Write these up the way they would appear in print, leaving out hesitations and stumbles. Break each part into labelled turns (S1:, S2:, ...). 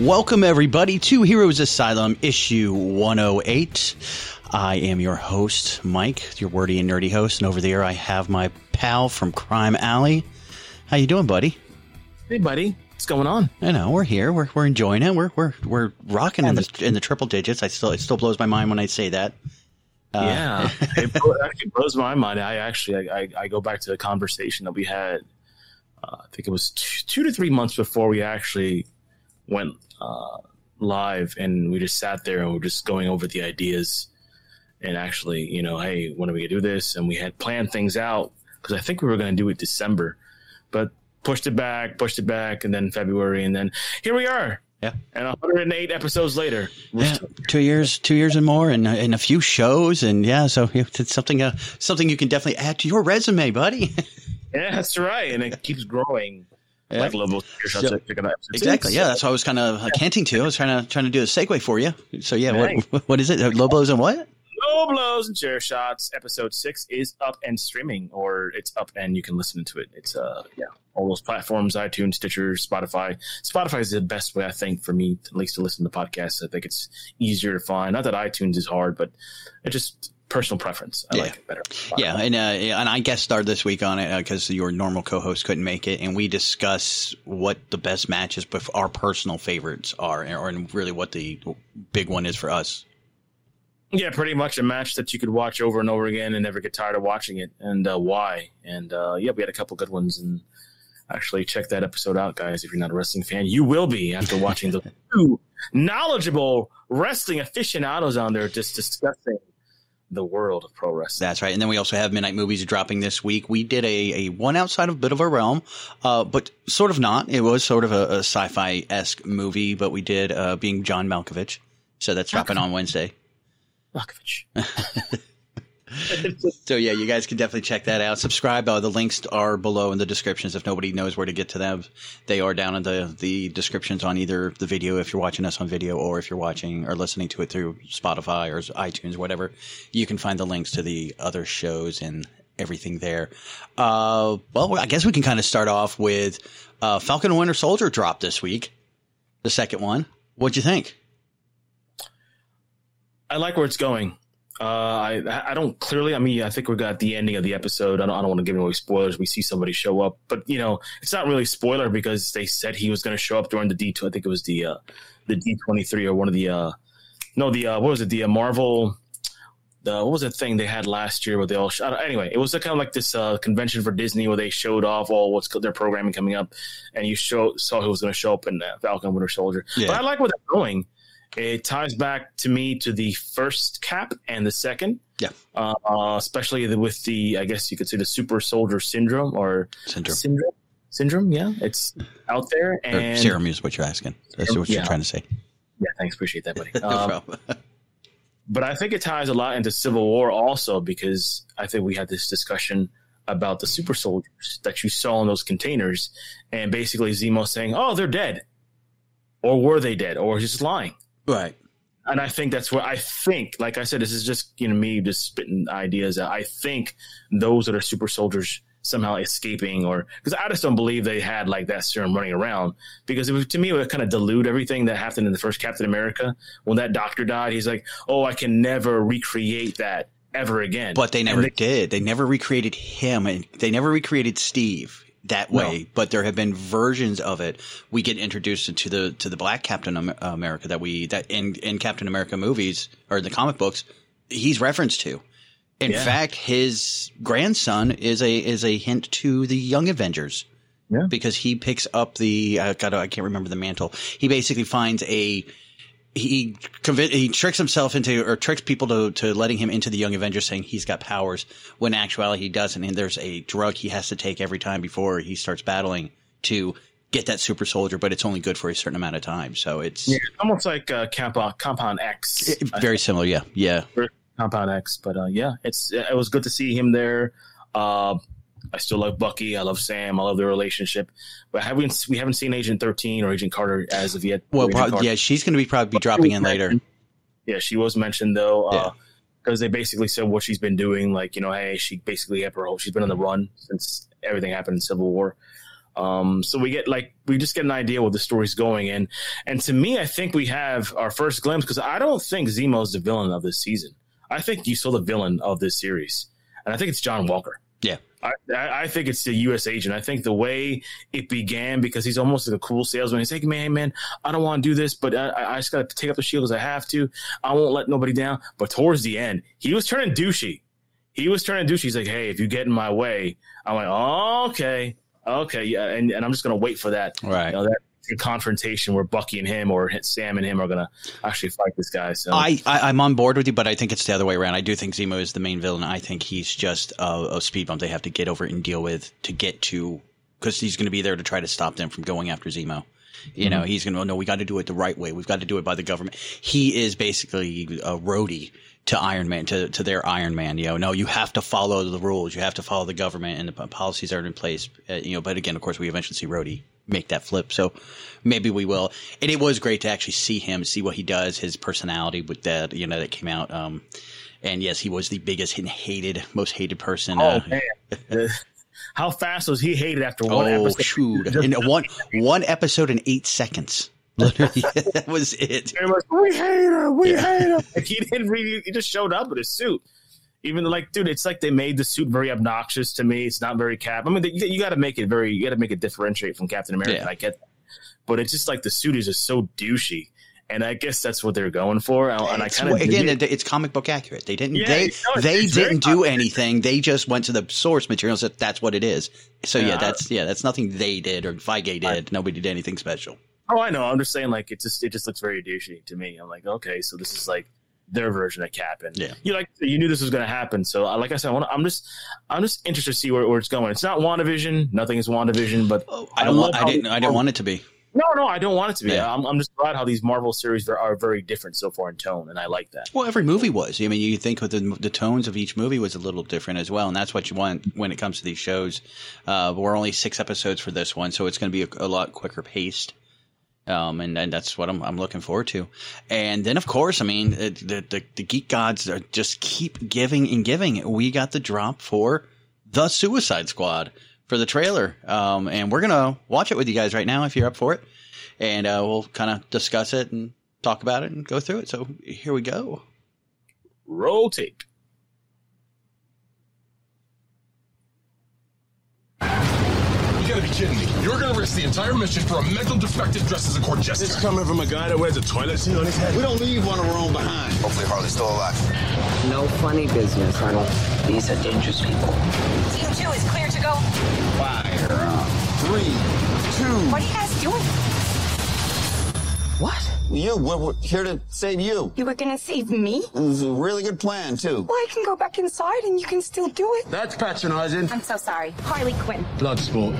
S1: Welcome, everybody, to Heroes Asylum, issue 108. I am your host, Mike, your wordy and nerdy host, and over there I have my pal from Crime Alley. How you doing, buddy?
S2: Hey, buddy. What's going on?
S1: I know, we're here. We're enjoying it. We're rocking in the triple digits. It still blows my mind when I say that.
S2: Yeah, it actually blows my mind. I go back to the conversation that we had. I think it was 2 to 3 months before we actually went live, and we just sat there and we're just going over the ideas and actually, hey, when are we gonna do this? And we had planned things out because I think we were going to do it December, but pushed it back, and then February, and then here we are.
S1: Yeah,
S2: and 108 episodes later.
S1: Yeah, 2 years and more, and a few shows, and yeah, so it's something you can definitely add to your resume, buddy.
S2: Yeah, that's right, and it keeps growing. Yeah. Like Lobo.
S1: So, exactly. Yeah, that's what I was kind of hinting to. I was trying to do a segue for you. So yeah, what is it? Low blows and what?
S2: Low blows and chair shots. Episode 6 is up and streaming, or it's up and you can listen to it. It's all those platforms: iTunes, Stitcher, Spotify. Spotify is the best way, I think, for me at least to listen to podcasts. I think it's easier to find. Not that iTunes is hard, but it just personal preference. I like it better.
S1: Yeah, and I guest starred this week on it because your normal co-host couldn't make it, and we discuss what the best matches with our personal favorites are, and really what the big one is for us.
S2: Yeah, pretty much a match that you could watch over and over again and never get tired of watching it, and why. And we had a couple good ones, and actually check that episode out, guys. If you're not a wrestling fan, you will be after watching the two knowledgeable wrestling aficionados on there just discussing the world of pro wrestling.
S1: That's right. And then we also have Midnight Movies dropping this week. We did a one outside of a bit of a realm, but sort of not. It was sort of a sci-fi-esque movie, but we did being John Malkovich. So that's dropping on Wednesday.
S2: Malkovich.
S1: So yeah, you guys can definitely check that out. Subscribe. The links are below in the descriptions. If nobody knows where to get to them, they are down in the descriptions on either the video if you're watching us on video, or if you're watching or listening to it through Spotify or iTunes, whatever. You can find the links to the other shows and everything there. Well, I guess we can kind of start off with Falcon and Winter Soldier dropped this week, the second one. What'd you think?
S2: I like where it's going. I don't clearly. I mean, I think we got the ending of the episode. I don't want to give away spoilers. We see somebody show up, but it's not really spoiler because they said he was going to show up during the D2. I think it was the D23 or one of the what was it? The Marvel. What was the thing they had last year where they all shot? Anyway, it was kind of like this convention for Disney where they showed off all what's their programming coming up, and you saw who was going to show up in Falcon Winter Soldier. Yeah. But I like where they're going. It ties back to me to the first Cap and the second.
S1: Yeah.
S2: Especially with the, I guess you could say, the super soldier syndrome or syndrome. Yeah. It's out there. And
S1: serum is what you're asking. That's what you're trying to say.
S2: Yeah. Thanks. Appreciate that, buddy.
S1: No problem.
S2: But I think it ties a lot into Civil War also, because I think we had this discussion about the super soldiers that you saw in those containers, and basically Zemo saying, oh, they're dead. Or were they dead? Or just lying.
S1: Right.
S2: And I think that's what I think. Like I said, this is just me just spitting ideas. I think those that are super soldiers somehow escaping, or because I just don't believe they had like that serum running around, because to me it would kind of dilute everything that happened in the first Captain America when that doctor died. He's like, oh, I can never recreate that ever again.
S1: But they never did. They never recreated him, and they never recreated Steve that way. No. But there have been versions of it. We get introduced to the Black Captain America that in Captain America movies or the comic books he's referenced to. In fact, his grandson is a hint to the Young Avengers. Yeah. Because he picks up the I can't remember the mantle. He basically finds he tricks himself into, or tricks people to letting him into the Young Avengers, saying he's got powers, when in actuality he doesn't. And there's a drug he has to take every time before he starts battling to get that super soldier, but it's only good for a certain amount of time. So it's
S2: almost like Compound X.
S1: Very similar, yeah.
S2: Compound X, but it was good to see him there. I still love Bucky. I love Sam. I love their relationship. But we haven't seen Agent 13 or Agent Carter as of yet.
S1: Well, she's going to probably be dropping in later.
S2: Yeah, she was mentioned though, because they basically said what she's been doing. Like, hey, she basically she's been on the run since everything happened in Civil War. So we just get an idea where the story's going. And to me, I think we have our first glimpse, because I don't think Zemo's the villain of this season. I think you saw the villain of this series, and I think it's John Walker.
S1: Yeah.
S2: I think it's the U.S. agent. I think the way it began, because he's almost like a cool salesman. He's like, man, I don't want to do this, but I just got to take up the shield because I have to. I won't let nobody down. But towards the end, he was turning douchey. He's like, hey, if you get in my way, I'm like, oh, okay, yeah, and I'm just gonna wait for that,
S1: right?
S2: That confrontation where Bucky and him, or Sam and him, are gonna actually fight this guy. So
S1: I'm on board with you, but I think it's the other way around. I do think Zemo is the main villain. I think he's just a speed bump they have to get over and deal with to get to, because he's going to be there to try to stop them from going after Zemo. You know, he's going to no, we got to do it the right way. We've got to do it by the government. He is basically a roadie to Iron Man, to their Iron Man. You know, no, you have to follow the rules. You have to follow the government, and the policies are in place. But again, of course, we eventually see Rhodey make that flip. So maybe we will. And it was great to actually see him, see what he does, his personality with that, that came out. And yes, he was the biggest and most hated person.
S2: Oh, man. How fast was he hated after one episode?
S1: Shoot. In one episode in 8 seconds. Literally, that was it.
S2: We hate him. We hate him. Like, he just showed up in his suit. Even dude, it's like they made the suit very obnoxious to me. It's not very Cap. I mean, you got to make it differentiate from Captain America. Yeah. I get that. But it's just like the suit is just so douchey. And I guess that's what they're going for. And I kind of
S1: it's comic book accurate. They didn't they didn't do anything. They just went to the source material, so that's what it is. So that's nothing they did or Feige did. Nobody did anything special.
S2: Oh, I know. I'm just saying, like, it just looks very douchey to me. I'm like, okay, so this is like their version of Cap, and you knew this was going to happen. So, like I said, I'm just interested to see where it's going. It's not WandaVision. Nothing is WandaVision, but
S1: I didn't want it to be.
S2: No, I don't want it to be. Yeah. I'm just glad how these Marvel series are very different so far in tone, and I like that.
S1: Well, every movie was. I mean, you think with the tones of each movie was a little different as well, and that's what you want when it comes to these shows. But we're only 6 episodes for this one, so it's going to be a lot quicker paced. And that's what I'm looking forward to. And then, of course, I mean, the geek gods are just keep giving and giving. We got the drop for The Suicide Squad for the trailer. And we're going to watch it with you guys right now if you're up for it. And we'll kind of discuss it and talk about it and go through it. So here we go.
S2: Roll tape.
S3: You gotta be kidding me. You're gonna risk the entire mission for a mental defective dressed as a court jester.
S4: It's coming from a guy that wears a toilet seat on his head. We don't leave one of our own behind.
S5: Hopefully Harley's still alive.
S6: No funny business, Arnold. These are dangerous people.
S7: Team 2 is clear to go.
S4: Fire. 3, 2.
S7: What are you guys doing?
S6: What?
S4: We're here to save you.
S7: You were gonna save me?
S4: It was a really good plan, too.
S7: Well, I can go back inside and you can still do it.
S4: That's patronizing.
S7: I'm so sorry. Harley Quinn.
S4: Bloodsport.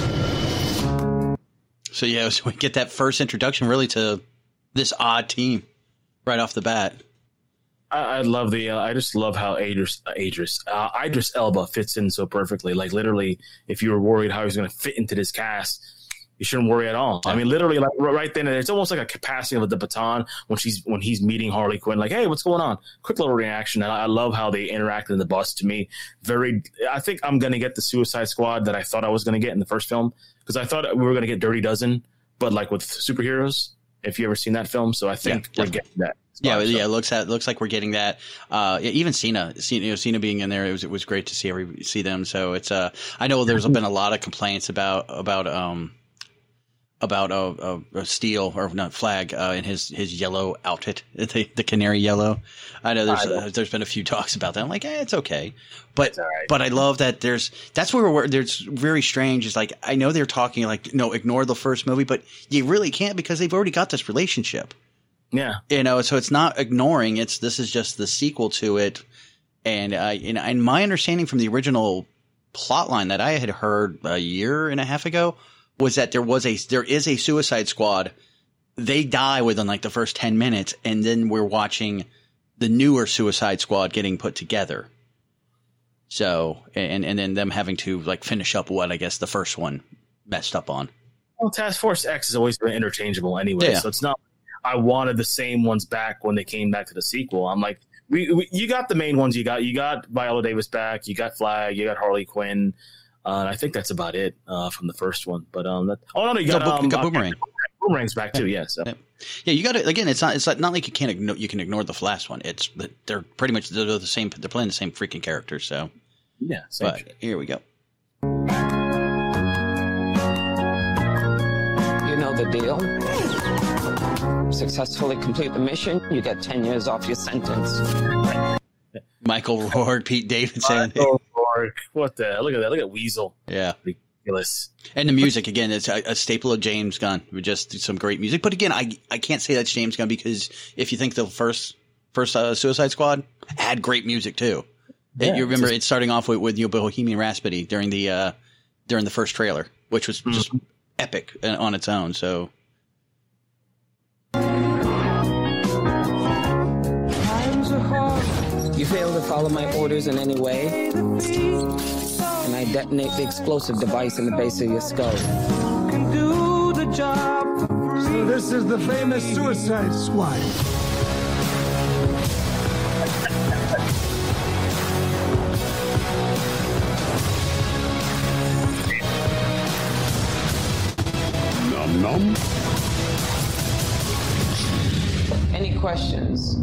S1: So we get that first introduction really to this odd team right off the bat.
S2: I love I just love how Idris Elba fits in so perfectly. Like, literally, if you were worried how he's going to fit into this cast, you shouldn't worry at all. I mean, literally, like right then, it's almost like a capacity of the baton when he's meeting Harley Quinn. Like, hey, what's going on? Quick little reaction. And I love how they interact in the bus. To me, I think I'm going to get the Suicide Squad that I thought I was going to get in the first film, because I thought we were going to get Dirty Dozen, but like with superheroes. If you ever seen that film, so I think we're getting that.
S1: It looks like we're getting that. Even Cena being in there, it was great to see them. So it's I know there's been a lot of complaints about Steel, or not Flag, in his yellow outfit, the canary yellow. I know there's been a few talks about that. I'm like, it's okay, but right. But I love that that's where there's very strange. It's like, I know they're talking like, no, ignore the first movie, but you really can't, because they've already got this relationship.
S2: Yeah,
S1: so it's not ignoring. This is just the sequel to it, and and my understanding from the original plot line that I had heard a year and a half ago was that there is a Suicide Squad. They die within like the first 10 minutes, and then we're watching the newer Suicide Squad getting put together. So, and then them having to like finish up what I guess the first one messed up on.
S2: Well, Task Force X has always been interchangeable anyway, so it's not. I wanted the same ones back when they came back to the sequel. I'm like, you got the main ones. You got Viola Davis back. You got Flag. You got Harley Quinn. And I think that's about it from the first one. But you got
S1: Boomerang.
S2: Boomerang's back too. Yeah. So.
S1: Yeah, you got to again. It's not like you can ignore the last one. It's they're pretty much they're the same. They're playing the same freaking characters. So
S2: yeah.
S1: But here we go.
S6: You know the deal. Successfully complete the mission, you get 10 years off your sentence.
S1: Michael Rourke, Pete Davidson.
S2: Michael Rourke. What the hell? Look at that. Look at Weasel.
S1: Yeah.
S2: Ridiculous.
S1: And the music, again, it's a staple of James Gunn. Just some great music. But again, I can't say that's James Gunn because if you think the first Suicide Squad had great music too.
S2: Yeah,
S1: you remember it starting off with Bohemian Rhapsody during the first trailer, which was just epic on its own. So.
S6: You fail to follow my orders in any way, and I detonate the explosive device in the base of your skull.
S5: Do the job. So this is the famous Suicide Squad.
S4: Nom nom.
S6: Any questions?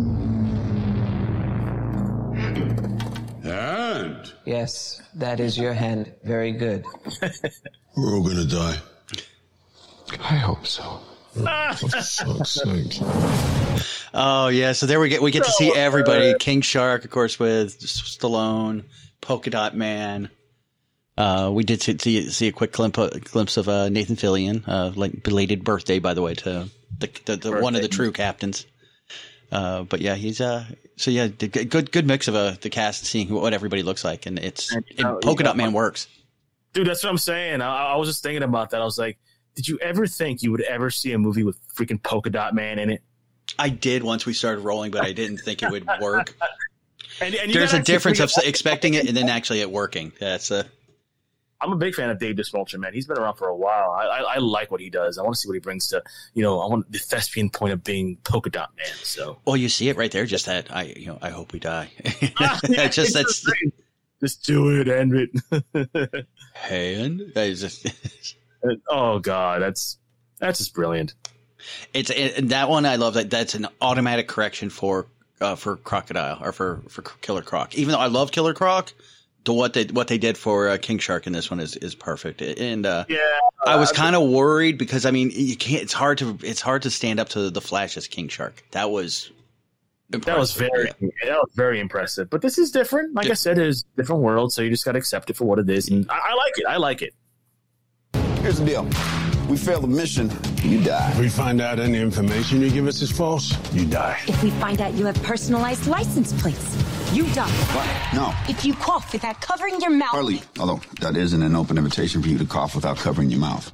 S4: And
S6: Yes, that is your hand. Very good.
S4: we're all gonna die. I hope so. For fuck's sake.
S1: Oh yeah, so there we get to see everybody. King Shark, of course, with Stallone, Polka Dot Man. We did see a quick glimpse of Nathan Fillion. Like belated birthday, by the way, to the one of the true captains. But yeah, he's so yeah, good mix of the cast and seeing what everybody looks like, and Polka Dot Man works.
S2: Dude, that's what I'm saying. I was just thinking about that. I was like, did you ever think you would ever see a movie with freaking Polka Dot Man in it?
S1: I did once we started rolling, but I didn't think it would work.
S2: and
S1: There's a difference of expecting it and then actually it working. That's
S2: I'm a big fan of Dave DeSmulcher, man. He's been around for a while. I like what he does. I want to see what he brings to, I want the thespian point of being Polka Dot Man. So,
S1: well, you see it right there. Just that I hope we die.
S2: Just do it, end it.
S1: And
S2: oh God, that's just brilliant.
S1: And that one I love. That's an automatic correction for Crocodile or for Killer Croc. Even though I love Killer Croc. What they did for King Shark in this one is perfect, and I was kind of worried because I mean you can't. It's hard to stand up to the Flash as King Shark. That was impressive.
S2: That was very impressive. But this is different. Like I said, it's a different world, so you just got to accept it for what it is. And I like it. I like it.
S8: Here's the deal. We fail the mission, you die.
S4: If we find out any information you give us is false, you die.
S7: If we find out you have personalized license plates, you die.
S8: What? No.
S7: If you cough without covering your mouth.
S8: Harley, although that isn't an open invitation for you to cough without covering your mouth.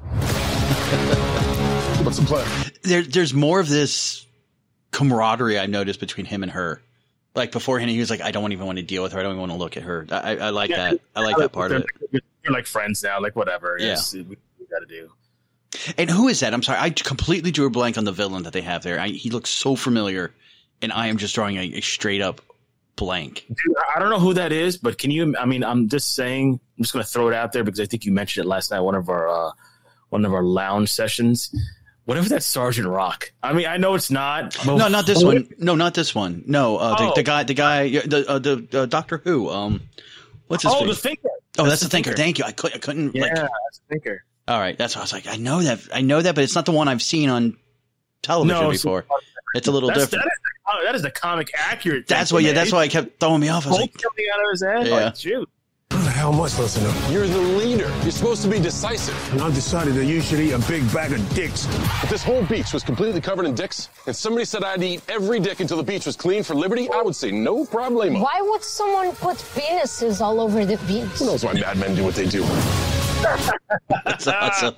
S4: What's the plan?
S1: There's more of this camaraderie I noticed between him and her. Like beforehand, he was like, I don't even want to deal with her. I don't even want to look at her. I like that. I like that part of it.
S2: You're like friends now, like whatever.
S1: Yeah.
S2: We got to do.
S1: And who is that? I'm sorry. I completely drew a blank on the villain that they have there. He looks so familiar, and I am just drawing a straight up blank.
S2: Dude, I don't know who that is, but can you? I mean, I'm just saying. I'm just going to throw it out there because I think you mentioned it last night. One of our lounge sessions. Whatever that Sergeant Rock. I mean, I know it's not.
S1: No, not this one. No, not this one. No, the guy, the Doctor Who. What's his?
S2: Oh, the Thinker.
S1: Oh, that's the Thinker. Thank you. I couldn't.
S2: Yeah, that's the Thinker.
S1: All right, that's what I was like. I know that, but it's not the one I've seen on television before. It's a little different.
S2: That is the comic accurate.
S1: That's why. Yeah, that's why I kept throwing me off. I was like,
S2: coming out of his head.
S1: Yeah.
S2: Like, shoot.
S4: Who the hell am I supposed to know?
S3: You're the leader. You're supposed to be decisive.
S4: And I've decided that you should eat a big bag of dicks.
S3: If this whole beach was completely covered in dicks, and somebody said I'd eat every dick until the beach was clean for liberty, I would say no problemo.
S9: Why would someone put penises all over the beach?
S3: Who knows why bad men do what they do?
S1: that's awesome.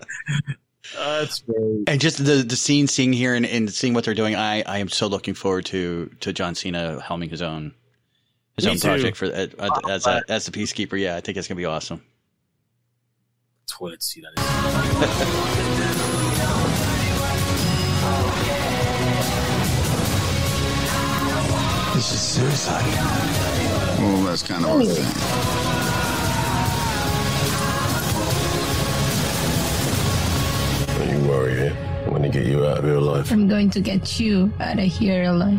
S2: That's great.
S1: And just the scene, seeing here and seeing what they're doing, I am so looking forward to John Cena helming his own project for as the Peacekeeper. Yeah, I think it's gonna be awesome.
S2: Let's see that.
S4: This is suicide.
S8: Well, that's kind of our thing.
S4: get you out of here alive.
S10: I'm going to get you out of here alive.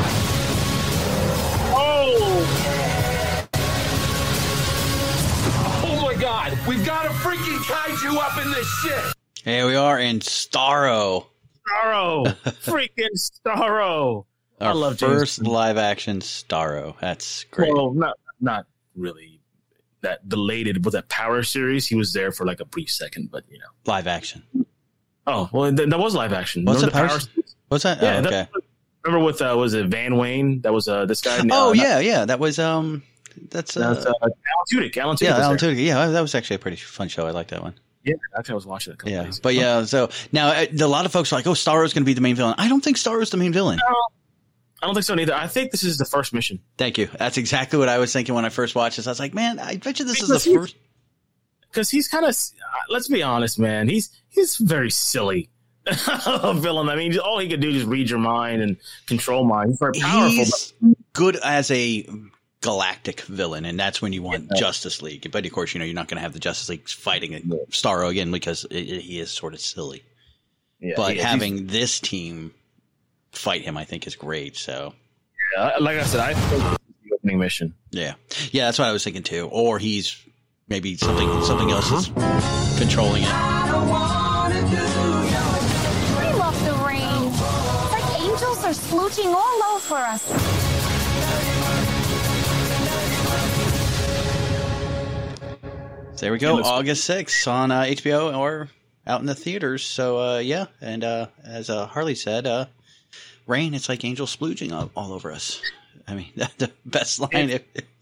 S5: Oh my God, we've got a freaking kaiju up in this shit.
S1: Here we are in Starro.
S2: Freaking Starro. I love
S1: first live action Starro. That's great.
S2: Well, not really that belated with that Power series. He was there for like a brief second, but you know,
S1: live action.
S2: Oh well, that was live action.
S1: What's the Power? What's that?
S2: Yeah,
S1: oh, okay.
S2: Remember with was it Van Wayne? That was this guy.
S1: Oh yeah. That was
S2: Alan Tudyk.
S1: Alan Tudyk. Yeah, that was actually a pretty fun show. I like that one.
S2: Yeah, actually, I was watching it a couple days ago.
S1: But yeah, so now a lot of folks are like, "Oh, Starro's going to be the main villain." I don't think Starro's the main villain.
S2: No, I don't think so neither. I think this is the first mission.
S1: Thank you. That's exactly what I was thinking when I first watched this. I was like, "Man, I bet you this is the first."
S2: Because he's kind of, let's be honest, man. He's very silly. A villain. I mean, all he could do is read your mind and control mind. He's very powerful.
S1: He's good as a galactic villain, and that's when you want Justice League. But of course, you know, you're not going to have the Justice League fighting Starro again because he is sort of silly. Yeah, but having this team fight him, I think, is great. So,
S2: yeah, like I said, I think this is the opening mission.
S1: Yeah, that's what I was thinking too. Or he's maybe something else is controlling it.
S9: I love the rain. It's like angels are splooching all over us.
S1: So there we go, August 6th on HBO or out in the theaters. So, and as Harley said, rain, it's like angels splooging all over us. I mean, that's the best line.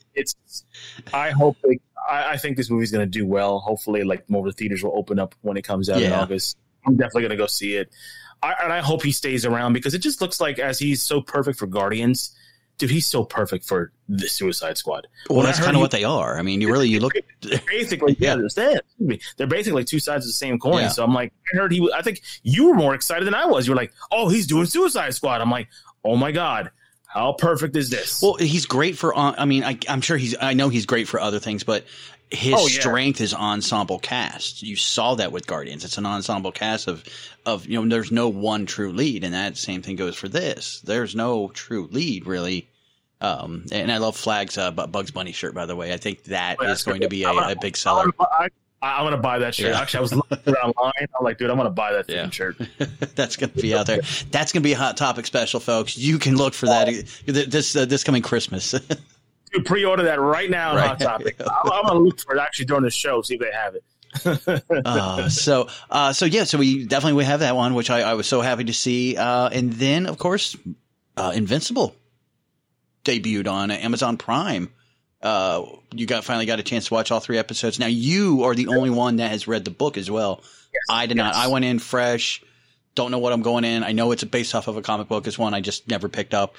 S2: I think this movie's going to do well. Hopefully, like, more of the theaters will open up when it comes out in August. I'm definitely going to go see it. And I hope he stays around because it just looks like, as he's so perfect for Guardians, dude, he's so perfect for the Suicide Squad.
S1: Well, that's kind of what they are. I mean, you look
S2: basically, they're basically two sides of the same coin. Yeah. So I'm like, I think you were more excited than I was. You were like, oh, he's doing Suicide Squad. I'm like, oh my God, how perfect is this?
S1: Well, he's great for, I'm sure I know he's great for other things, but his strength is ensemble cast. You saw that with Guardians. It's an ensemble cast of, there's no one true lead. And that same thing goes for this. There's no true lead really. And I love Flag's Bugs Bunny shirt, by the way. I think that is going to be a big seller.
S2: I'm going to buy that shirt. Yeah. Actually, I was looking around online. I'm like, dude, I'm going to buy that shirt.
S1: That's going to be out there. That's going to be a Hot Topic special, folks. You can look for that this coming Christmas.
S2: Dude, pre-order that right now on Hot Topic. I'm going to look for it actually during the show, see if they have it.
S1: So we definitely have that one, which I was so happy to see. And then, of course, Invincible debuted on Amazon Prime. You finally got a chance to watch all 3 episodes. Now, you are the only one that has read the book as well.
S2: Yes,
S1: I did not. I went in fresh. Don't know what I'm going in. I know it's based off of a comic book. It's one I just never picked up.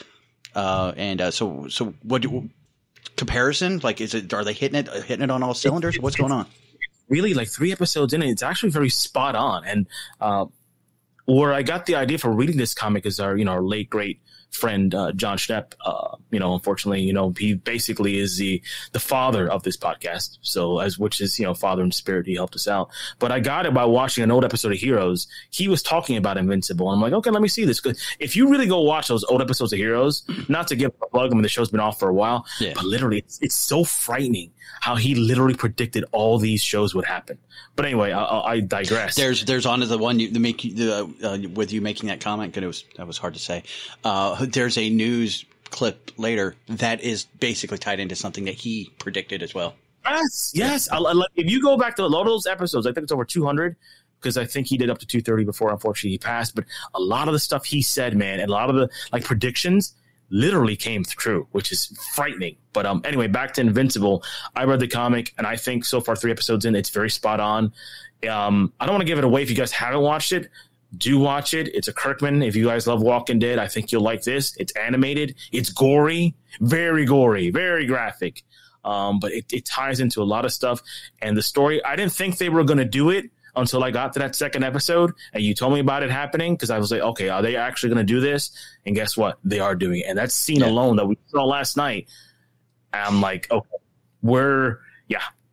S1: So what comparison? Like, are they hitting it on all cylinders? What's going on?
S2: Really, like 3 episodes in, it's actually very spot on. And where I got the idea for reading this comic is our late great friend John Schnepp. Unfortunately, he basically is the father of this podcast. So which is father in spirit, he helped us out. But I got it by watching an old episode of Heroes. He was talking about Invincible, and I'm like, okay, let me see this. Because if you really go watch those old episodes of Heroes, not to give a plug, I mean the show's been off for a while, but literally it's so frightening how he literally predicted all these shows would happen. But anyway, I digress.
S1: There's on to the one with you making that comment, because that was hard to say. There's a news clip later that is basically tied into something that he predicted as well.
S2: Yes. If you go back to a lot of those episodes, I think it's over 200, because I think he did up to 230 before, unfortunately, he passed. But a lot of the stuff he said, man, and a lot of the predictions literally came true, which is frightening. But anyway, back to Invincible. I read the comic, and I think so far 3 episodes in, it's very spot on. I don't want to give it away if you guys haven't watched it. Do watch it. It's a Kirkman. If you guys love Walking Dead, I think you'll like this. It's animated. It's gory, very graphic. But it ties into a lot of stuff. And the story, I didn't think they were going to do it until I got to that 2nd episode and you told me about it happening, because I was like, okay, are they actually going to do this? And guess what? They are doing it. And that scene alone that we saw last night, I'm like, okay,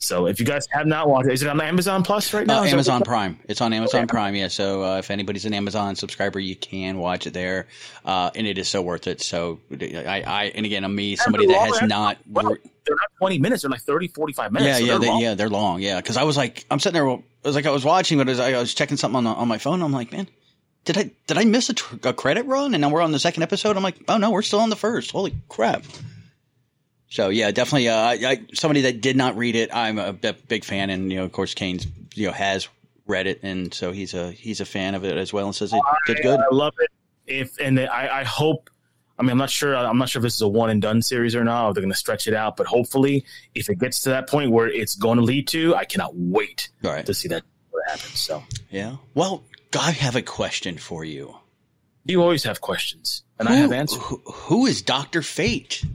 S2: So if you guys have not watched it, is it on Amazon Plus right now?
S1: Amazon Prime. It's on Amazon Prime, yeah. So if anybody's an Amazon subscriber, you can watch it there, and it is so worth it. So and again, I'm somebody that has not.
S2: They're not 20 minutes. They're like 30, 45 minutes.
S1: Yeah, they're long. Yeah, because I was like, I'm sitting there. I was watching, but I was checking something on my phone. I'm like, man, did I miss a credit run? And now we're on the second episode. I'm like, oh no, we're still on the first. Holy crap! So yeah, definitely. Somebody that did not read it, I'm a big fan, and of course, Kane's has read it, and so he's a fan of it as well, and says it did good.
S2: I love it. I hope. I mean, I'm not sure if this is a one and done series or not, or they're going to stretch it out. But hopefully, if it gets to that point where it's going to lead to, I cannot wait to see that what happens. So
S1: yeah. Well, I have a question for you.
S2: You always have questions, and I have answers.
S1: Who is Dr. Fate?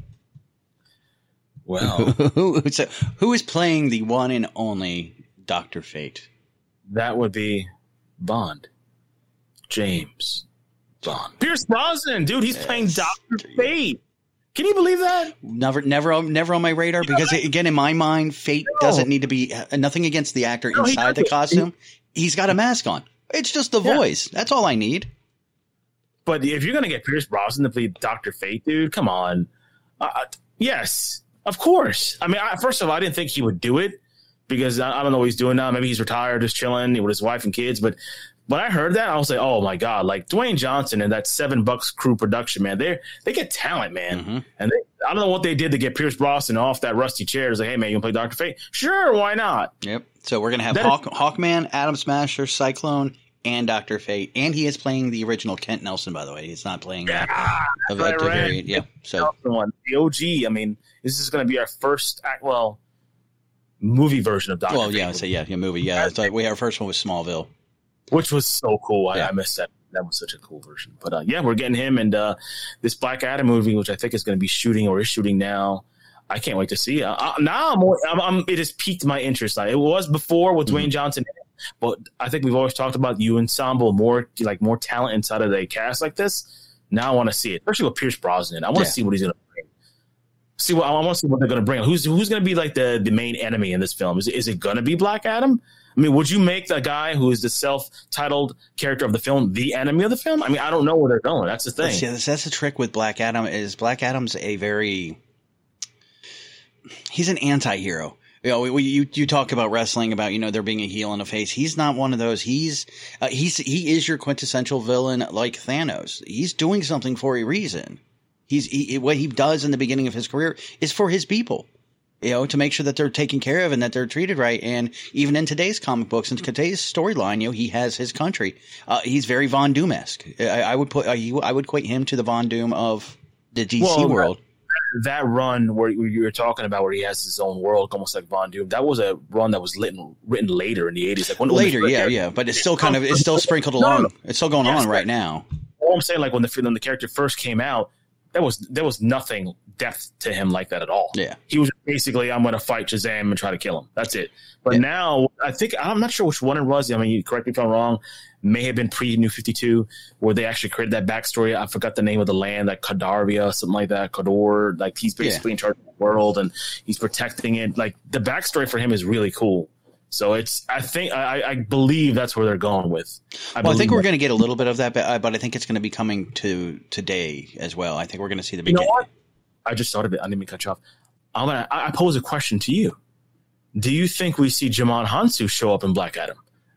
S2: Well,
S1: who is playing the one and only Dr. Fate?
S2: That would be Bond. James Bond. Pierce Brosnan, dude, he's playing Dr. Fate. Can you believe that?
S1: Never on my radar, because again, in my mind, Fate doesn't need to be nothing against the actor inside the costume. He's got a mask on. It's just the voice. That's all I need.
S2: But if you're going to get Pierce Brosnan to play Dr. Fate, dude, come on. Yes. Of course. I mean, first of all, I didn't think he would do it because I don't know what he's doing now. Maybe he's retired, just chilling with his wife and kids. But when I heard that, I was like, oh, my God. Like Dwayne Johnson and that $7 crew production, man, they get talent, man. Mm-hmm. And I don't know what they did to get Pierce Brosnan off that rusty chair. It's like, hey, man, you can play Dr. Fate? Sure, why not?
S1: Yep. So we're going to have Hawkman, Atom Smasher, Cyclone, and Dr. Fate. And he is playing the original Kent Nelson, by the way. He's not playing variant. Yeah. So
S2: the OG, I mean, this is going to be our first movie version of Dr. Fate.
S1: Well, yeah, movie. Yeah. It's like our first one was Smallville.
S2: Which was so cool. I missed that. That was such a cool version. But we're getting him, and this Black Adam movie, which I think is going to be shooting or is shooting now. I can't wait to see it. Now it has piqued my interest. It was before with Dwayne Johnson, but I think we've always talked about ensemble, more talent inside of the cast like this. Now I want to see it, especially with Pierce Brosnan. I want to see what he's going to bring. I want to see what they're going to bring. Who's going to be like the main enemy in this film? Is it going to be Black Adam? I mean, would you make the guy who is the self-titled character of the film the enemy of the film? I mean, I don't know where they're going. That's the thing.
S1: Yeah, that's the trick with Black Adam. Is Black Adam's he's an anti-hero. You talk about wrestling, about there being a heel and a face. He's not one of those. He is your quintessential villain, like Thanos. He's doing something for a reason. What he does in the beginning of his career is for his people. To make sure that they're taken care of and that they're treated right. And even in today's comic books and today's storyline, he has his country. He's very Von Doom-esque. I would equate him to the Von Doom of the DC world.
S2: That run where you were talking about, where he has his own world, almost like Von Doom, that was a run that was written later in the 80s.
S1: Like but it's still it's still sprinkled along. No. It's still going on right now.
S2: All I'm saying, like when the character first came out, there was nothing depth to him like that at all.
S1: Yeah,
S2: he was basically, I'm going to fight Shazam and try to kill him. That's it. But now I think, I'm not sure which one it was. I mean, you correct me if I'm wrong. May have been pre-New 52, where they actually created that backstory. I forgot the name of the land, like Kadarvia, something like that. Kador, like he's basically in charge of the world and he's protecting it. Like the backstory for him is really cool. So I believe that's where they're going with.
S1: I think we're going to get a little bit of that, but I think it's going to be coming to today as well. I think we're going to see the beginning.
S2: You know what? I just thought of it. I didn't mean to cut you off. I pose a question to you. Do you think we see Djimon Hounsou show up in Black Adam?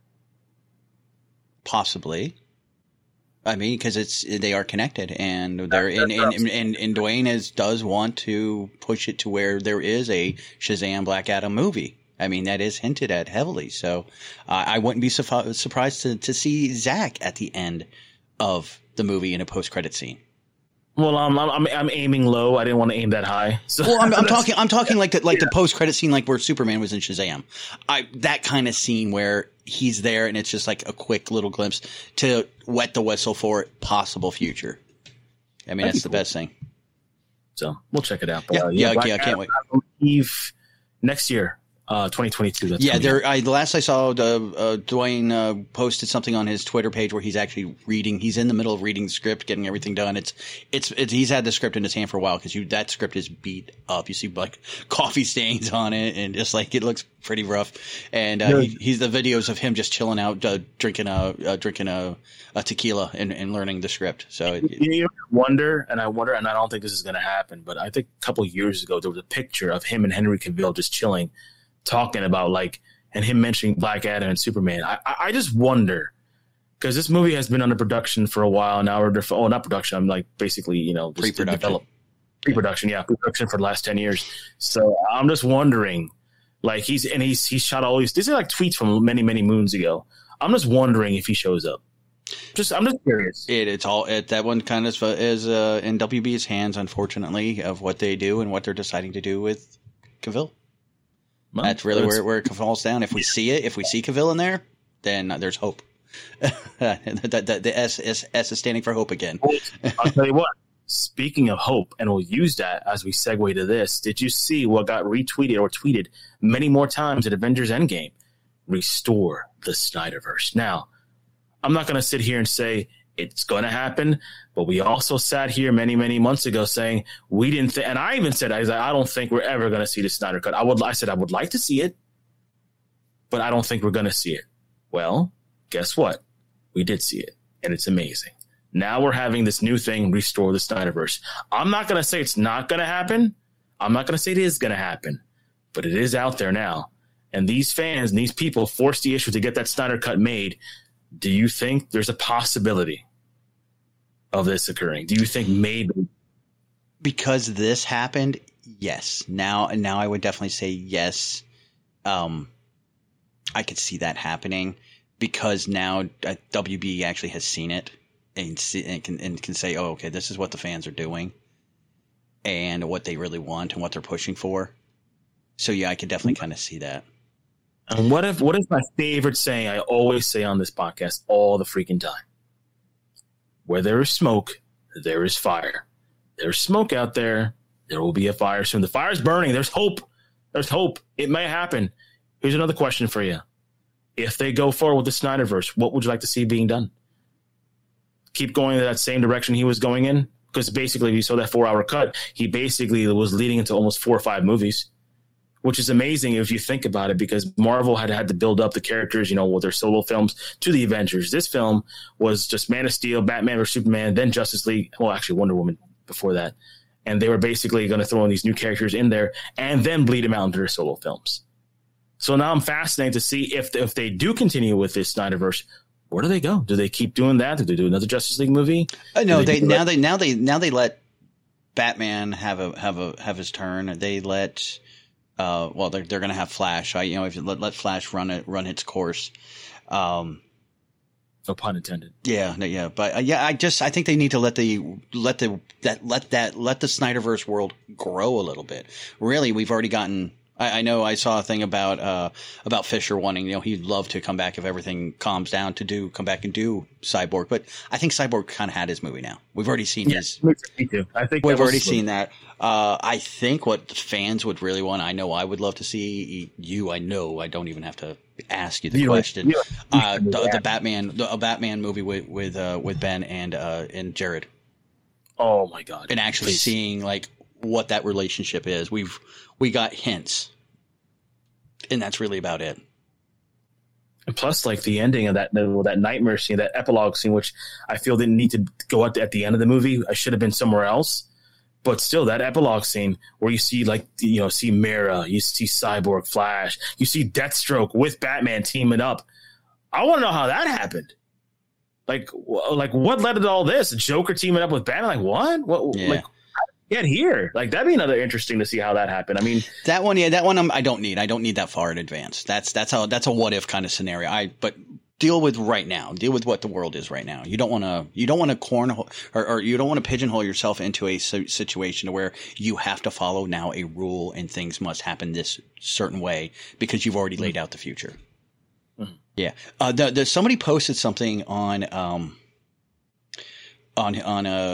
S1: Possibly. I mean, because they are connected, and they're and Dwayne does want to push it to where there is a Shazam Black Adam movie. I mean, that is hinted at heavily. So I wouldn't be surprised to see Zach at the end of the movie in a post-credit scene.
S2: Well, I'm aiming low. I didn't want to aim that high. So.
S1: Well, I'm talking like the post-credit scene, like where Superman was in Shazam. That kind of scene where he's there and it's just like a quick little glimpse to wet the whistle for possible future. I mean, that's the best thing.
S2: So we'll check it out.
S1: But, I can't wait.
S2: I believe next year. 2022. That's
S1: yeah, the last I saw, Dwayne posted something on his Twitter page where he's actually reading. He's in the middle of reading the script, getting everything done. It's he's had the script in his hand for a while because that script is beat up. You see like coffee stains on it, and just like it looks pretty rough. And he's the videos of him just chilling out, drinking a tequila and learning the script. So
S2: you wonder, and I don't think this is going to happen, but I think a couple of years ago there was a picture of him and Henry Cavill just chilling, talking about and him mentioning Black Adam and Superman. I just wonder, because this movie has been under production for a while now, or not production. I'm like basically,
S1: pre-production.
S2: Pre-production for the last 10 years. So I'm just wondering, he's shot all these are like tweets from many, many moons ago. I'm just wondering if he shows up. I'm just curious.
S1: That one kind of is in WB's hands, unfortunately, of what they do and what they're deciding to do with Cavill. Well, that's really where it falls down. If we see Cavill in there, then there's hope. The S is standing for hope again.
S2: I'll tell you what. Speaking of hope, and we'll use that as we segue to this. Did you see what got retweeted or tweeted many more times at Avengers Endgame? Restore the Snyderverse. Now, I'm not going to sit here and say it's going to happen, but we also sat here many, many months ago saying we didn't and I even said, I don't think we're ever going to see the Snyder Cut. I said I would like to see it, but I don't think we're going to see it. Well, guess what? We did see it, and it's amazing. Now we're having this new thing, Restore the Snyderverse. I'm not going to say it's not going to happen. I'm not going to say it is going to happen, but it is out there now. And these fans and these people forced the issue to get that Snyder Cut made. Do you think there's a possibility of this occurring? Do you think maybe?
S1: Because this happened, yes. Now I would definitely say yes. I could see that happening because now WB actually has seen it and can say, oh, okay, this is what the fans are doing and what they really want and what they're pushing for. So, yeah, I could definitely kind of see that.
S2: And what if my favorite saying I always say on this podcast all the freaking time? Where there is smoke, there is fire. There's smoke out there. There will be a fire soon. The fire's burning. There's hope. There's hope. It may happen. Here's another question for you. If they go forward with the Snyderverse, what would you like to see being done? Keep going in that same direction he was going in? Because basically, if you saw that 4-hour cut, he basically was leading into almost 4 or 5 movies. Which is amazing if you think about it, because Marvel had to build up the characters, with their solo films to the Avengers. This film was just Man of Steel, Batman vs. Superman, then Justice League. Well, actually Wonder Woman before that. And they were basically going to throw in these new characters in there and then bleed them out into their solo films. So now I'm fascinated to see if they do continue with this Snyderverse, where do they go? Do they keep doing that? Do they do another Justice League movie?
S1: No, they let Batman have his turn. They let. They're going to have Flash. If you let Flash run its course.
S2: No pun intended.
S1: Yeah, but I think they need to let the Snyderverse world grow a little bit. Really, we've already gotten. I know I saw a thing about Fisher wanting, he'd love to come back if everything calms down to come back and do Cyborg, but I think Cyborg kind of had his movie now. We've already seen his.
S2: Me too. I think
S1: we've already seen that. I think what fans would really want, I know I would love to see you. I know I don't even have to ask you the question. The Batman movie with Ben and Jared.
S2: Oh my God!
S1: And actually seeing what that relationship is. We got hints, and that's really about it.
S2: And plus, the ending of that nightmare scene, that epilogue scene, which I feel didn't need to go at the end of the movie. I should have been somewhere else. But still, that epilogue scene where you see, see Mera, you see Cyborg, Flash, you see Deathstroke with Batman teaming up. I want to know how that happened. What led to all this? Joker teaming up with Batman? What? Yeah. Get here. That'd be another interesting to see how that happened. I mean,
S1: that one, I don't need that far in advance. That's a what if kind of scenario. But deal with right now. Deal with what the world is right now. You don't want to cornhole or you don't want to pigeonhole yourself into a situation where you have to follow now a rule and things must happen this certain way because you've already laid out the future. Mm-hmm. Yeah. Somebody posted something on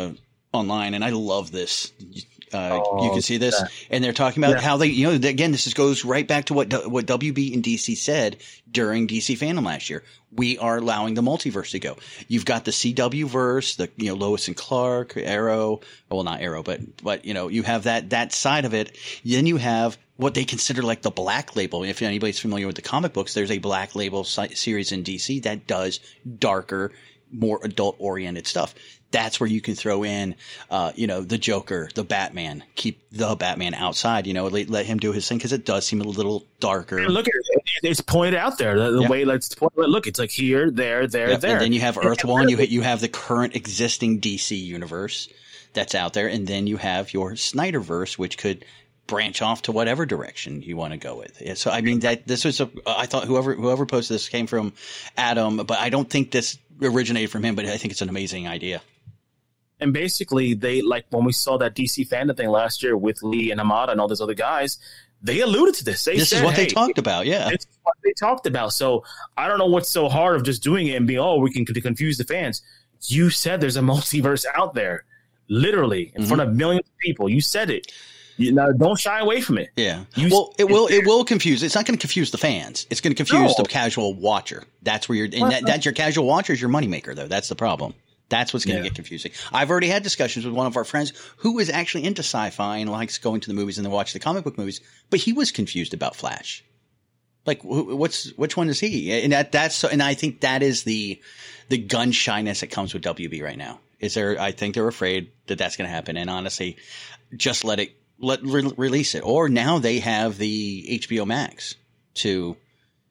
S1: online, and I love this. You can see this, and they're talking about how they, again, this goes right back to what WB and DC said during DC Fandom last year. We are allowing the multiverse to go. You've got the CW verse, the Lois and Clark, Arrow. Well, not Arrow, but you have that side of it. Then you have what they consider like the Black Label. If anybody's familiar with the comic books, there's a Black Label series in DC that does darker, more adult-oriented stuff. That's where you can throw in, the Joker, the Batman. Keep the Batman outside. Let him do his thing because it does seem a little darker.
S2: And look at it; it's pointed out there. The way let's point. Look, it's like here, there. And
S1: then you have Earth One. You have the current existing DC universe that's out there, and then you have your Snyderverse, which could branch off to whatever direction you want to go with. Yeah, so I mean that this was I thought whoever posted this came from Adam, but I don't think this originated from him. But I think it's an amazing idea.
S2: And basically, they like when we saw that DC Fandom thing last year with Lee and Hamada and all those other guys, they alluded to this. This
S1: is what they talked about. Yeah,
S2: it's what they talked about. So I don't know what's so hard of just doing it and being, we can confuse the fans. You said there's a multiverse out there, literally in front of millions of people. You said it. Don't shy away from it.
S1: Yeah. It will confuse. It's not going to confuse the fans. It's going to confuse the casual watcher. That's where that's your casual watcher is your moneymaker, though. That's the problem. That's what's going to get confusing. I've already had discussions with one of our friends who is actually into sci-fi and likes going to the movies and then watch the comic book movies, but he was confused about Flash. Like, which one is he? And and I think that is the gun shyness that comes with WB right now. I think they're afraid that that's going to happen. And honestly, just release it. Or now they have the HBO Max to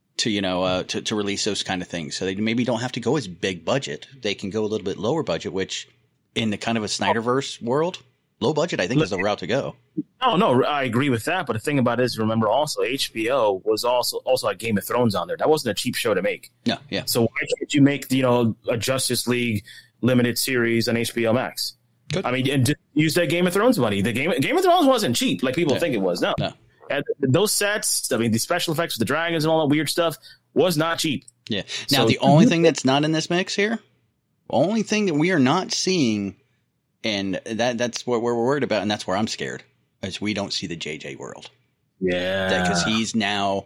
S1: release those kind of things. So they maybe don't have to go as big budget. They can go a little bit lower budget, which in the kind of a Snyderverse world, low budget, I think is the route to go.
S2: No, I agree with that. But the thing about it is, remember also HBO was also like Game of Thrones on there. That wasn't a cheap show to make.
S1: No, yeah.
S2: So why can't you make, a Justice League limited series on HBO Max? Good. I mean, and just use that Game of Thrones money. The Game of Thrones wasn't cheap like people think it was. No. And those sets, I mean, the special effects with the dragons and all that weird stuff was not cheap.
S1: Yeah. Now, the only thing that's not in this mix here, only thing that we are not seeing, and that's what we're worried about, and that's where I'm scared, is we don't see the JJ world.
S2: Yeah.
S1: Because he's now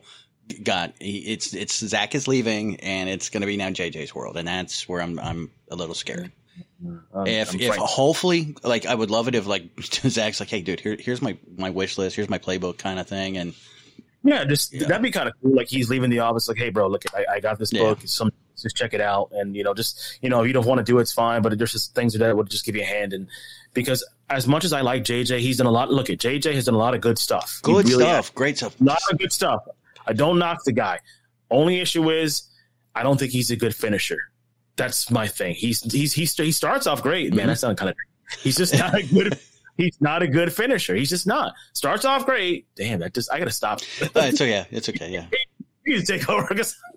S1: it's Zach is leaving, and it's going to be now JJ's world, and that's where I'm a little scared. If hopefully, like, I would love it if like Zach's like, hey dude, here's my wish list, here's my playbook kind of thing, and
S2: that'd be kind of cool. Like, he's leaving the office, like, hey bro, look, I got this book, just check it out, and if you don't want to do it, it's fine, but there's just things that would just give you a hand. And because as much as I like JJ, he's done a lot. Look, JJ has done a lot of good stuff.
S1: Great stuff.
S2: A lot of good stuff. I don't knock the guy. Only issue is I don't think he's a good finisher. That's my thing. He starts off great, man. That sounds kind of. He's just not a good. He's not a good finisher. He's just not. Starts off great. Damn, I gotta stop.
S1: It's okay. It's okay. Yeah.
S2: You need to take over.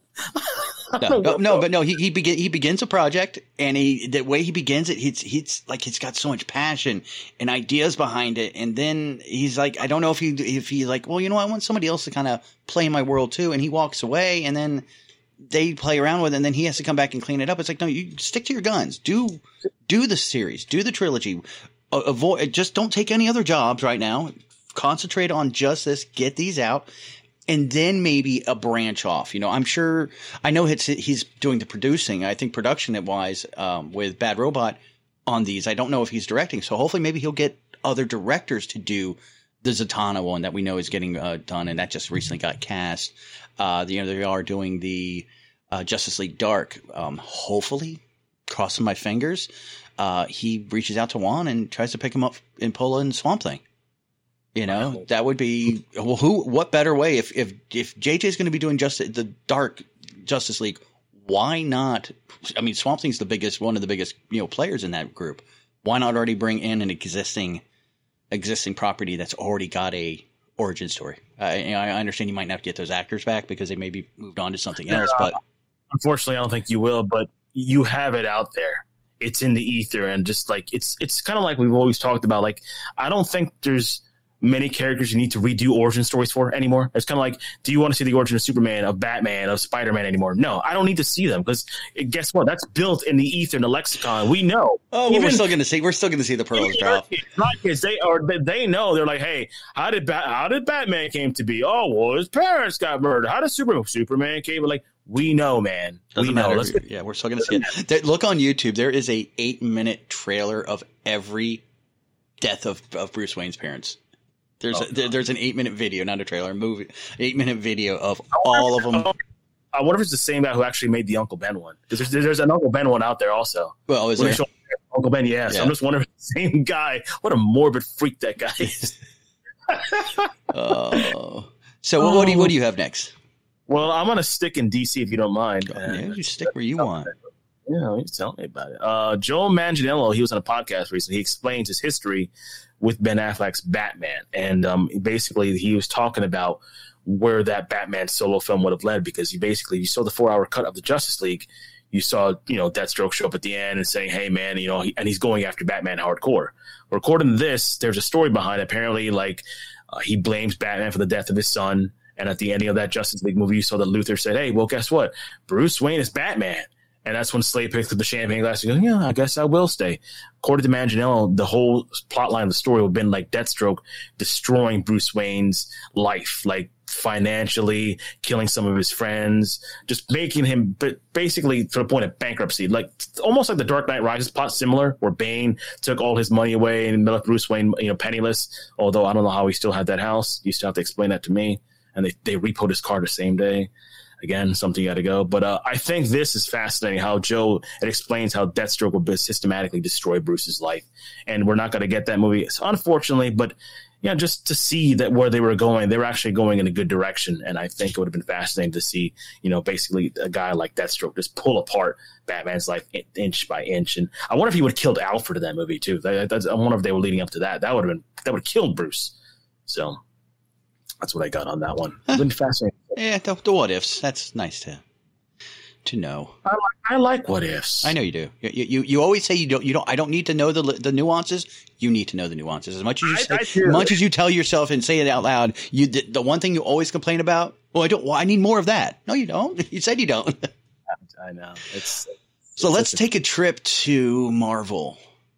S1: No. He begins a project, and the way he begins it, he's got so much passion and ideas behind it, and then he's like, I don't know if he like, well, I want somebody else to kind of play in my world too, and he walks away, and then they play around with it, and then he has to come back and clean it up. It's like, no, you stick to your guns. Do the series, do the trilogy. Just don't take any other jobs right now. Concentrate on just this. Get these out. And then maybe a branch off. I know he's doing the producing. I think production-wise, with Bad Robot on these, I don't know if he's directing. So hopefully maybe he'll get other directors to do the Zatanna one that we know is getting done, and that just recently got cast. They are doing the Justice League Dark. Hopefully, crossing my fingers, he reaches out to Juan and tries to pick him up in Pola and Swamp Thing. That would be what better way if JJ is going to be doing the Dark Justice League, why not? I mean, Swamp Thing's one of the biggest players in that group. Why not already bring in an existing property that's already got a origin story? I understand you might not get those actors back because they maybe moved on to something else, but
S2: unfortunately, I don't think you will. But you have it out there. It's in the ether, and just like it's kind of like we've always talked about. Like, I don't think there's many characters you need to redo origin stories for anymore. It's kind of like, do you want to see the origin of Superman, of Batman, of Spider-Man anymore? No, I don't need to see them because guess what? That's built in the ether, in the lexicon. We know.
S1: Oh, well, we're still going to see the pearls drop.
S2: My kids, they know. They're like, hey, how did Batman came to be? Oh, well, his parents got murdered. How did Superman came? Like, we know, man.
S1: Doesn't matter. Yeah, we're still going to see it. Look on YouTube. There is a 8-minute trailer of every death of Bruce Wayne's parents. There's an 8-minute video, not a trailer, a movie, 8-minute video of all of them.
S2: I wonder if it's the same guy who actually made the Uncle Ben one. Because there's an Uncle Ben one out there also.
S1: Well, is there?
S2: Uncle Ben, yeah. So I'm just wondering if it's the same guy. What a morbid freak that guy is.
S1: So what do you have next?
S2: Well, I'm going to stick in DC if you don't mind.
S1: You stick where you want.
S2: Yeah, you tell me about it. Joe Manganiello, he was on a podcast recently. He explains his history with Ben Affleck's Batman. And basically, he was talking about where that Batman solo film would have led, because you saw the 4-hour cut of the Justice League. You saw, Deathstroke show up at the end and saying, hey, man, and he's going after Batman hardcore. Well, according to this, there's a story behind it. Apparently, he blames Batman for the death of his son. And at the ending of that Justice League movie, you saw that Luthor said, hey, well, guess what? Bruce Wayne is Batman. And that's when Slade picks up the champagne glass and goes, yeah, I guess I will stay. According to Manganiello, the whole plot line of the story would have been like Deathstroke destroying Bruce Wayne's life, like financially killing some of his friends, just making him basically to the point of bankruptcy, like almost like the Dark Knight Rises plot, similar, where Bane took all his money away and left Bruce Wayne, penniless. Although I don't know how he still had that house. You still have to explain that to me. And they repoed his car the same day. Again, something you got to go. But I think this is fascinating how it explains how Deathstroke will systematically destroy Bruce's life. And we're not going to get that movie, unfortunately. But, just to see that where they were going, they were actually going in a good direction. And I think it would have been fascinating to see, basically a guy like Deathstroke just pull apart Batman's life inch by inch. And I wonder if he would have killed Alfred in that movie, too. I wonder if they were leading up to that. That would have killed Bruce. So that's what I got on that one. It's been fascinating.
S1: Yeah, the what ifs. That's nice to know.
S2: I like what ifs.
S1: I know you do. You always say you don't. I don't need to know the nuances. You need to know the nuances as much as you tell yourself and say it out loud. The one thing you always complain about. Well, I don't. Well, I need more of that. No, you don't. You said you don't.
S2: I know.
S1: So let's take a trip to Marvel.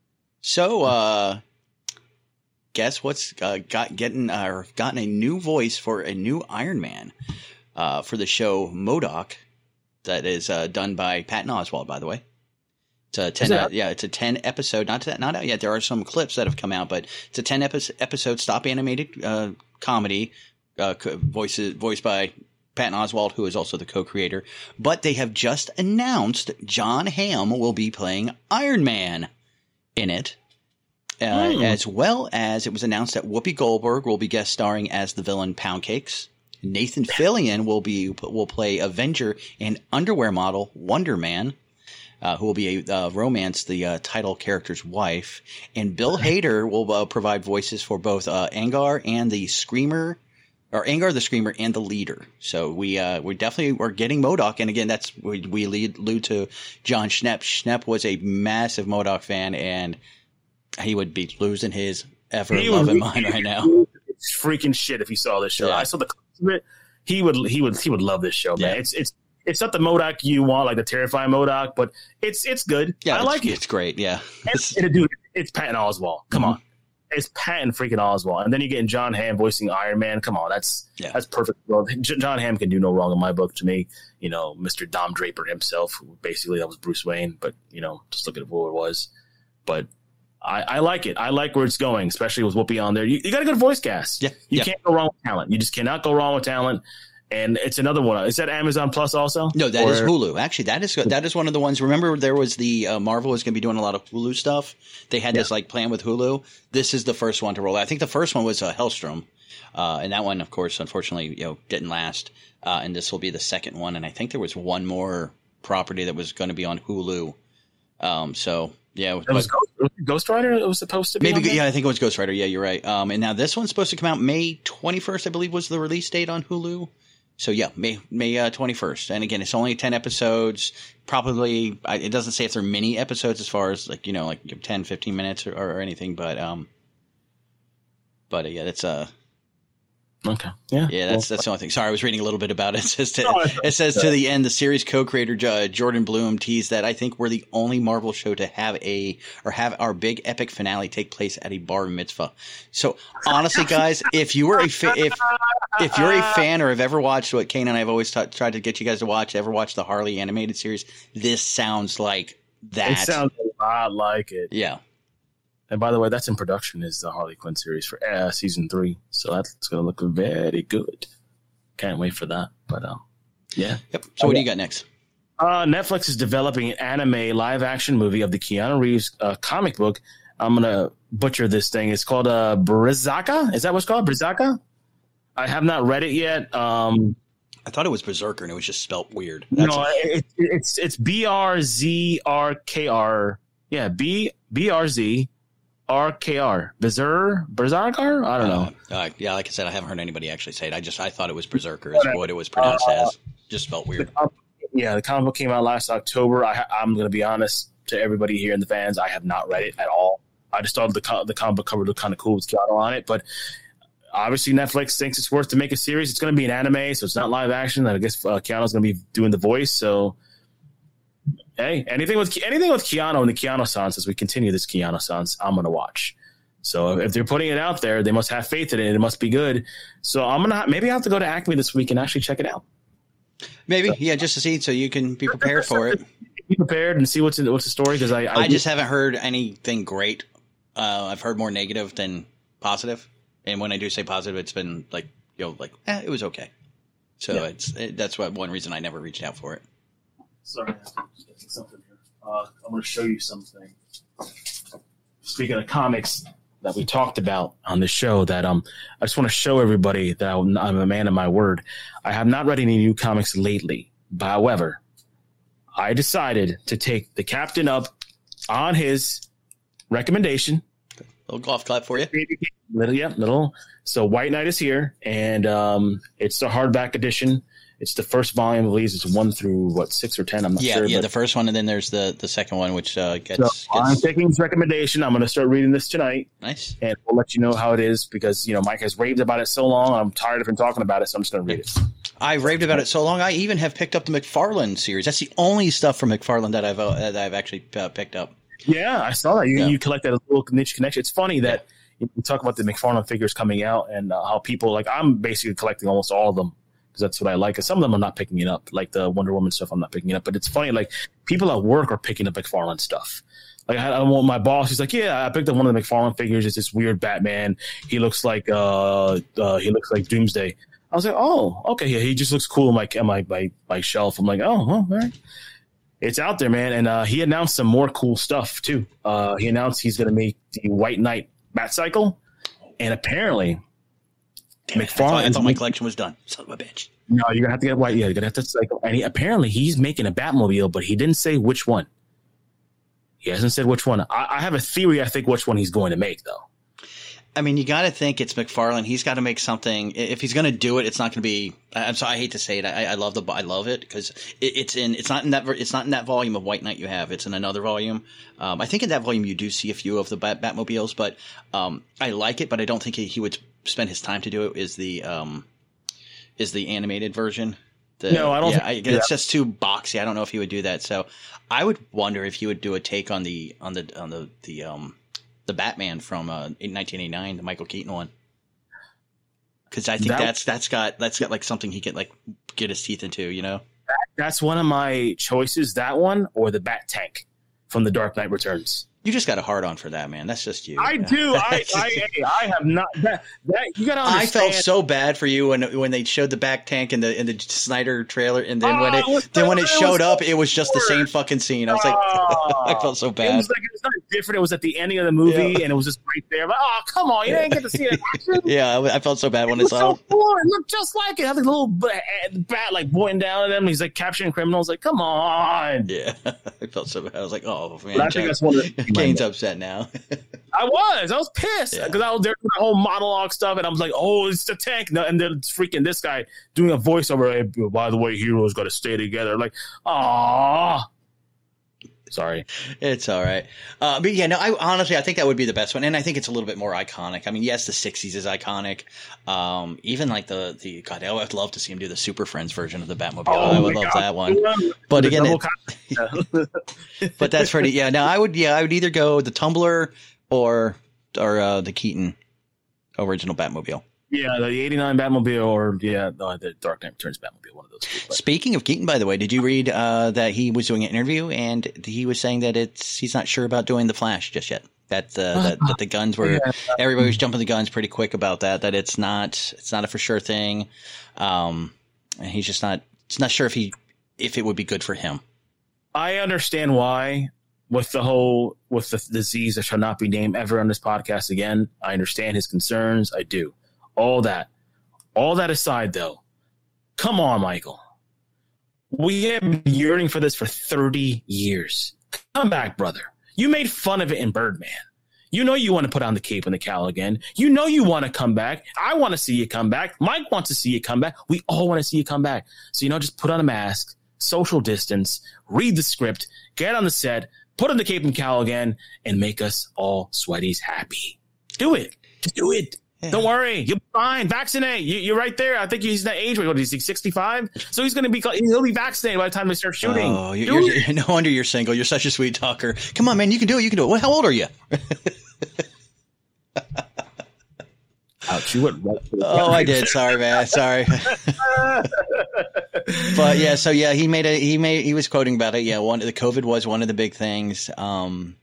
S1: So, guess what's gotten a new voice for a new Iron Man for the show MODOK, that is done by Patton Oswalt, by the way. It's a 10 episode, not out yet. There are some clips that have come out, but it's a 10 episode stop animated comedy voiced by Patton Oswalt, who is also the co-creator. But they have just announced Jon Hamm will be playing Iron Man in it. As well as it was announced that Whoopi Goldberg will be guest starring as the villain Poundcakes. Nathan Fillion will play Avenger and underwear model Wonder Man, who will be romance the title character's wife. And Bill Hader will provide voices for both Angar and the Screamer, or Angar the Screamer and the Leader. So we definitely are getting MODOK, and again we allude to John Schnepp. Schnepp was a massive MODOK fan, and he would be losing his ever-loving mind right now.
S2: It's freaking shit if he saw this show. Yeah. I saw the clips of it. He would love this show, man. Yeah. It's not the MODOK you want, like the terrifying MODOK, but it's good. Yeah, I like it.
S1: It's great. Yeah,
S2: and dude, it's Patton Oswalt. Come on, it's Patton freaking Oswalt, and then you get Jon Hamm voicing Iron Man. Come on, that's perfect. Well, Jon Hamm can do no wrong in my book. To me, Mr. Dom Draper himself, basically that was Bruce Wayne, but just look at what it was. But I like it. I like where it's going, especially with Whoopi on there. You got a good voice cast.
S1: Yeah.
S2: You can't go wrong with talent. You just cannot go wrong with talent. And it's another one. Is that Amazon Plus also?
S1: No, that is Hulu. Actually, that is one of the ones. Remember, there was the Marvel was going to be doing a lot of Hulu stuff. They had this plan with Hulu. This is the first one to roll out. I think the first one was Hellstrom. And that one, of course, unfortunately, didn't last. And this will be the second one. And I think there was one more property that was going to be on Hulu. Yeah,
S2: it was Ghost Rider. It was supposed to be.
S1: Maybe, I think it was Ghost Rider. Yeah, you're right. And now this one's supposed to come out May 21st, I believe, was the release date on Hulu. So yeah, May 21st. And again, it's only 10 episodes. Probably, it doesn't say if they're mini episodes as far as like 10, 15 minutes or anything. But But yeah, that's
S2: okay. Yeah.
S1: Yeah, that's the only thing. Sorry, I was reading a little bit about it. It says to the end, the series co-creator Jordan Bloom teased that I think we're the only Marvel show to have our big epic finale take place at a bar mitzvah. So honestly, guys, if you're a fan or have ever watched what Kane and I have always tried to get you guys to watch, ever watched the Harley animated series, this sounds like that.
S2: It sounds a lot like it.
S1: Yeah.
S2: And by the way, that's in production, is the Harley Quinn series for season 3. So that's going to look very good. Can't wait for that. But yeah.
S1: Yep. So what do you got next?
S2: Netflix is developing an anime live action movie of the Keanu Reeves comic book. I'm going to butcher this thing. It's called Brizaka. Is that what's called? Brizaka? I have not read it yet.
S1: I thought it was Berserker and it was just spelt weird.
S2: It's BRZRKR. Yeah, BRZ. RKR Berserker? I don't know.
S1: Yeah, like I said, I haven't heard anybody actually say it. I thought it was Berserker is what it was pronounced as. Just felt weird.
S2: The comic book came out last October. I'm going to be honest to everybody here and the fans. I have not read it at all. I just thought the comic book cover looked kind of cool with Keanu on it, but obviously Netflix thinks it's worth to make a series. It's going to be an anime, so it's not live action. I guess Keanu's going to be doing the voice. So. Hey, anything with Keanu and the Keanu-sans, as we continue this Keanu-sans, I'm going to watch. So if they're putting it out there, they must have faith in it. It must be good. So maybe I have to go to Acme this week and actually check it out.
S1: Maybe, just to see, so you can be prepared for it.
S2: Be prepared and see what's the story, because I
S1: just haven't heard anything great. I've heard more negative than positive, and when I do say positive, it's been like it was okay. So that's one reason I never reached out for it.
S2: Sorry, I'm getting something here. I'm going to show you something. Speaking of comics that we talked about on the show, that I just want to show everybody that I'm a man of my word. I have not read any new comics lately. However, I decided to take the captain up on his recommendation.
S1: Little golf clap for you.
S2: Little. So White Knight is here, and it's the hardback edition. It's the first volume, I believe. It's 1 through 6 or 10. I'm not sure.
S1: Yeah, the first one, and then there's the second one, which gets.
S2: So I'm taking his recommendation. I'm going to start reading this tonight.
S1: Nice.
S2: And we'll let you know how it is, because Mike has raved about it so long. I'm tired of him talking about it, so I'm just going to read it.
S1: I raved about it so long. I even have picked up the McFarlane series. That's the only stuff from McFarlane that I've actually picked up.
S2: Yeah, I saw that. You collect that little niche connection. It's funny that you talk about the McFarlane figures coming out and how people I'm basically collecting almost all of them. That's what I like. Some of them I'm not picking it up, like the Wonder Woman stuff. I'm not picking it up, but it's funny. Like people at work are picking up McFarlane stuff. Like I want my boss. He's like, "Yeah, I picked up one of the McFarlane figures. It's this weird Batman. He looks like Doomsday." I was like, "Oh, okay. Yeah, he just looks cool on my shelf." I'm like, "Oh, well, all right." It's out there, man. And he announced some more cool stuff too. He announced he's going to make the White Knight Batcycle, and apparently.
S1: McFarlane. I thought my collection was done. Son of a bitch.
S2: No, you're gonna have to get white. Yeah, you're gonna have to cycle. And apparently, he's making a Batmobile, but he didn't say which one. He hasn't said which one. I have a theory. I think which one he's going to make, though.
S1: I mean, you got to think it's McFarlane. He's got to make something. If he's going to do it, it's not going to be. I'm sorry, I hate to say it. I love it because it's not in that volume of White Knight you have. It's in another volume. I think in that volume you do see a few of the Batmobiles, but I like it. But I don't think he would spend his time to do it. Is the animated version?
S2: No, I don't.
S1: Yeah, it's just too boxy. I don't know if he would do that. So I would wonder if he would do a take on the Batman from 1989, the Michael Keaton one. Because I think that's got like something he could like get his teeth into, you know.
S2: That's one of my choices. That one or the Bat Tank from The Dark Knight Returns.
S1: You just got a hard on for that, man. That's just you.
S2: I do. I have not. That you got to understand.
S1: I felt so bad for you when they showed the Bat Tank in the Snyder trailer, and then when it showed up, it was just the same fucking scene. I was like, I felt so bad.
S2: It was not different. It was at the ending of the movie, and it was just right there. But come on, you didn't get to see it.
S1: Yeah, I felt so bad when I saw it.
S2: It looked just like it. Had the little bat like pointing down at him. He's like capturing criminals. Like, come on.
S1: Yeah, I felt so bad. I was like, oh man.
S2: But I think that's one of the
S1: Kane's upset now.
S2: I was pissed because I was there doing the whole monologue stuff, and I was like, "Oh, it's the tank!" And then freaking this guy doing a voiceover. Hey, by the way, heroes got to stay together. Like, ah, Sorry.
S1: It's all right. But yeah, no, I think that would be the best one. And I think it's a little bit more iconic. I mean, yes, the 60s is iconic. Even like God, I would love to see him do the Super Friends version of the Batmobile. I would love that one. But again, but that's pretty, yeah. Now I would either go the Tumbler or the Keaton original Batmobile.
S2: Yeah, the 89 Batmobile or the Dark Knight Returns Batmobile, one of those two.
S1: Speaking of Keaton, by the way, did you read that he was doing an interview and he was saying that he's not sure about doing the Flash just yet? That the guns were everybody was jumping the guns pretty quick about that it's not a for sure thing, and he's just not sure if it would be good for him.
S2: I understand why with the disease that shall not be named ever on this podcast again. I understand his concerns. I do. All that aside, though, come on, Michael. We have been yearning for this for 30 years. Come back, brother. You made fun of it in Birdman. You know you want to put on the cape and the cowl again. You know you want to come back. I want to see you come back. Mike wants to see you come back. We all want to see you come back. So, just put on a mask, social distance, read the script, get on the set, put on the cape and cowl again, and make us all sweaties happy. Do it. Just do it. Yeah. Don't worry. You'll be fine. Vaccinate. You're right there. I think he's that age. What is he, 65? So he'll be vaccinated by the time they start shooting.
S1: Oh, no wonder you're single. You're such a sweet talker. Come on, man. You can do it. You can do it. Well, how old are you?
S2: Ouch, you went right for the
S1: I did. Sorry, man. Sorry. But yeah, so yeah, he was quoting about it. Yeah, the COVID was one of the big things. And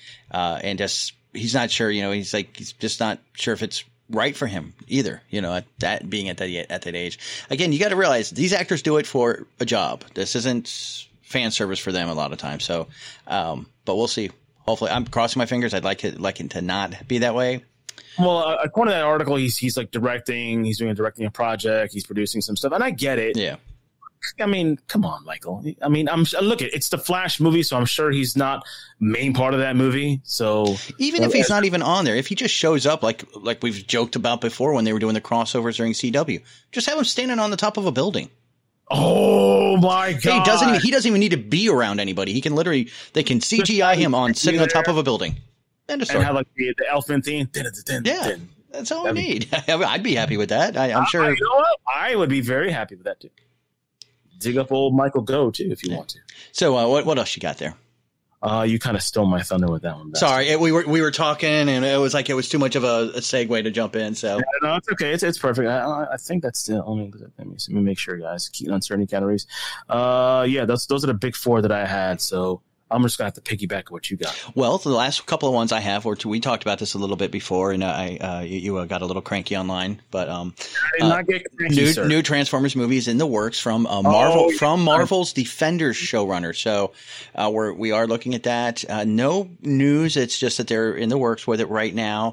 S1: just he's not sure. He's just not sure if it's right for him either. At that age. Again, you got to realize these actors do it for a job. This isn't fan service for them a lot of times. So, but we'll see. Hopefully, I'm crossing my fingers. I'd like it to not be that way.
S2: Well, according to that article, he's like directing. He's directing a project. He's producing some stuff, and I get it.
S1: Yeah.
S2: I mean, come on, Michael. I mean, it's the Flash movie, so I'm sure he's not main part of that movie. So
S1: even if he's not even on there, if he just shows up like we've joked about before when they were doing the crossovers during CW, just have him standing on the top of a building.
S2: Oh my God!
S1: He doesn't even need to be around anybody. He can they can CGI him on sitting on top of a building.
S2: And have like the elephant theme.
S1: Yeah, that's all I need. I'd be happy with that. I'm sure.
S2: You know what? I would be very happy with that too. Dig up old Michael Gough too if you want to.
S1: So what else you got there?
S2: You kind of stole my thunder with that one.
S1: Sorry, we were talking and it was too much of a segue to jump in. So
S2: no, it's okay. It's perfect. I think that's still. Let me make sure, guys. Keep uncertainty categories. Those are the big four that I had. So I'm just going to have to piggyback on what you got.
S1: Well, the last couple of ones I have, we talked about this a little bit before, and you got a little cranky online. But
S2: I did not get cranky,
S1: new Transformers movies in the works from Marvel, from Marvel's Defenders showrunner. So we are looking at that. No news. It's just that they're in the works with it right now.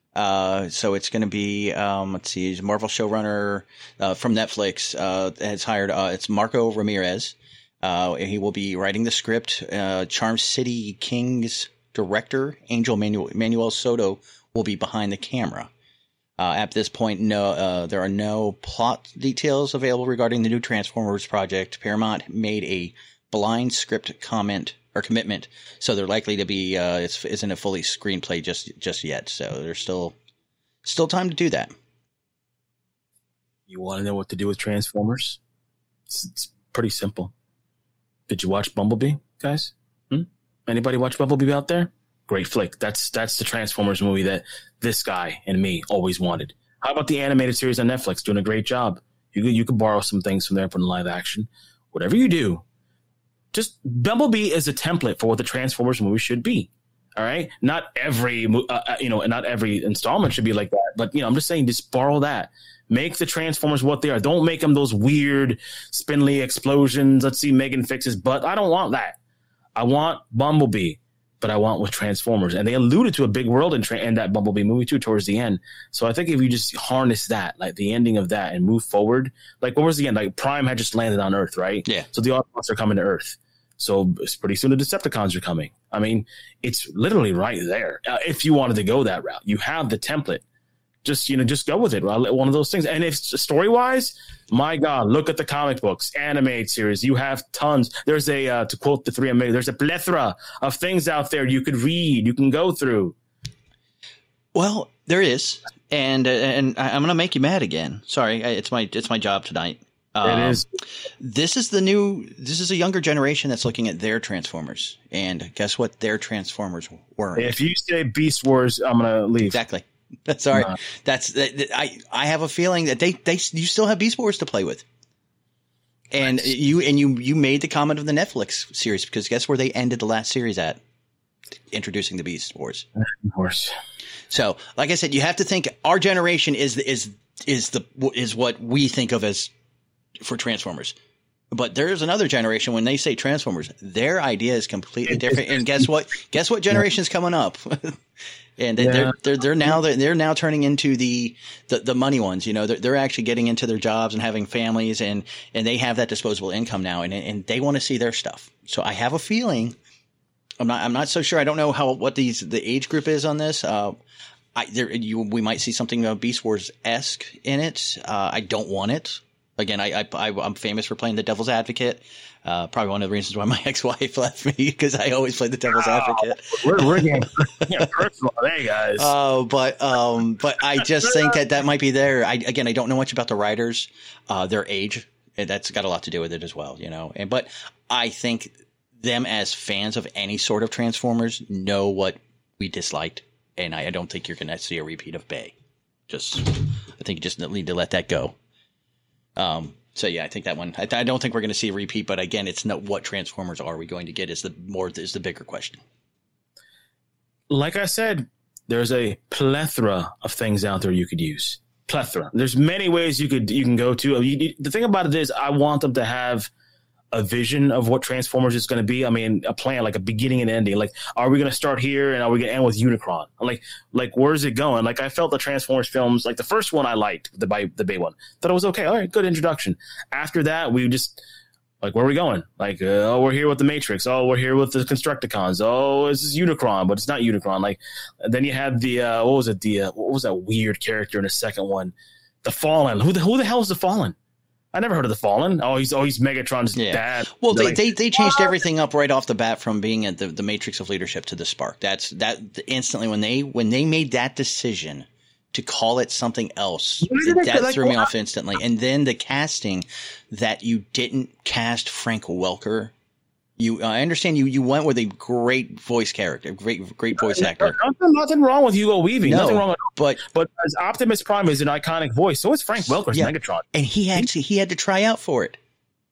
S1: So it's going to be let's see, Marvel showrunner from Netflix has hired. It's Marco Ramirez. He will be writing the script. Charm City Kings director Angel Manuel Soto will be behind the camera. At this point, there are no plot details available regarding the new Transformers project. Paramount made a blind script commitment, so they're likely to be isn't a fully screenplay just yet. So there's still time to do that.
S2: You want to know what to do with Transformers? It's pretty simple. Did you watch Bumblebee, guys? Anybody watch Bumblebee out there? Great flick. That's the Transformers movie that this guy and me always wanted. How about the animated series on Netflix? Doing a great job. You could borrow some things from there for the live action. Whatever you do, just Bumblebee is a template for what the Transformers movie should be. All right, not every not every installment should be like that. But I'm just saying, just borrow that. Make the Transformers what they are. Don't make them those weird, spindly explosions. Let's see Megan fixes butt. I don't want that. I want Bumblebee, but I want with Transformers. And they alluded to a big world in that Bumblebee movie too towards the end. So I think if you just harness that, like the ending of that, and move forward, like what was the end? Like Prime had just landed on Earth, right?
S1: Yeah.
S2: So the Autobots are coming to Earth. So pretty soon the Decepticons are coming. I mean, it's literally right there. If you wanted to go that route, you have the template. just go with it. One of those things. And if story wise, my God, look at the comic books, animated series. You have tons. There's to quote the 3 Amigos, there's a plethora of things out there you could read, you can go through.
S1: Well, there is, and I'm going to make you mad again. Sorry, it's my job tonight.
S2: It is.
S1: This is a younger generation that's looking at their Transformers, and guess what? Their Transformers weren't.
S2: If you say Beast Wars, I'm going to leave.
S1: Exactly. Sorry. I have a feeling that you still have Beast Wars to play with. And you made the comment of the Netflix series, because guess where they ended the last series at? Introducing the Beast Wars.
S2: Of course.
S1: So, like I said, you have to think our generation is what we think of as for Transformers. But there's another generation, when they say Transformers, their idea is completely different. And guess what? Guess what generation's coming up? And they're now turning into the money ones. You know, they're actually getting into their jobs and having families, and they have that disposable income now, and they want to see their stuff. So I have a feeling, I'm not so sure. I don't know what the age group is on this. We might see something Beast Wars-esque in it. I don't want it. Again, I'm famous for playing the devil's advocate. Probably one of the reasons why my ex-wife left me, because I always played the devil's advocate.
S2: We're getting personal today, guys.
S1: But I just think that might be there. I don't know much about the writers, their age. And that's got a lot to do with it as well, you know. But I think them as fans of any sort of Transformers know what we disliked, and I don't think you're going to see a repeat of Bay. I think you just need to let that go. So yeah, I think that one. I don't think we're going to see a repeat, but again, it's not what Transformers are we going to get is the bigger question.
S2: Like I said, there's a plethora of things out there you could use. Plethora. There's many ways you can go to. The thing about it is, I want them to have a vision of what Transformers is going to be. I mean, a plan, like a beginning and ending. Like, are we going to start here and are we going to end with Unicron? Like, where's it going? Like, I felt the Transformers films, like the first one I liked, the Bay one, thought it was okay. All right, good introduction. After that, we just, like, where are we going? Like, we're here with the Matrix. Oh, we're here with the Constructicons. Oh, this is Unicron, but it's not Unicron. Like, then you had the, what was that weird character in the second one? The Fallen. Who the hell is the Fallen? I never heard of the Fallen. Oh, he's Megatron's dad.
S1: Well, they changed everything up right off the bat from being at the Matrix of Leadership to the Spark. That instantly when they made that decision to call it something else, that threw me off instantly. And then the casting that you didn't cast Frank Welker. I understand you went with a great voice character, great voice actor.
S2: Nothing wrong with Hugo Weaving.
S1: No,
S2: nothing wrong with,
S1: but
S2: as Optimus Prime is an iconic voice, so is Frank Welker's Megatron, and he
S1: had to try out for it.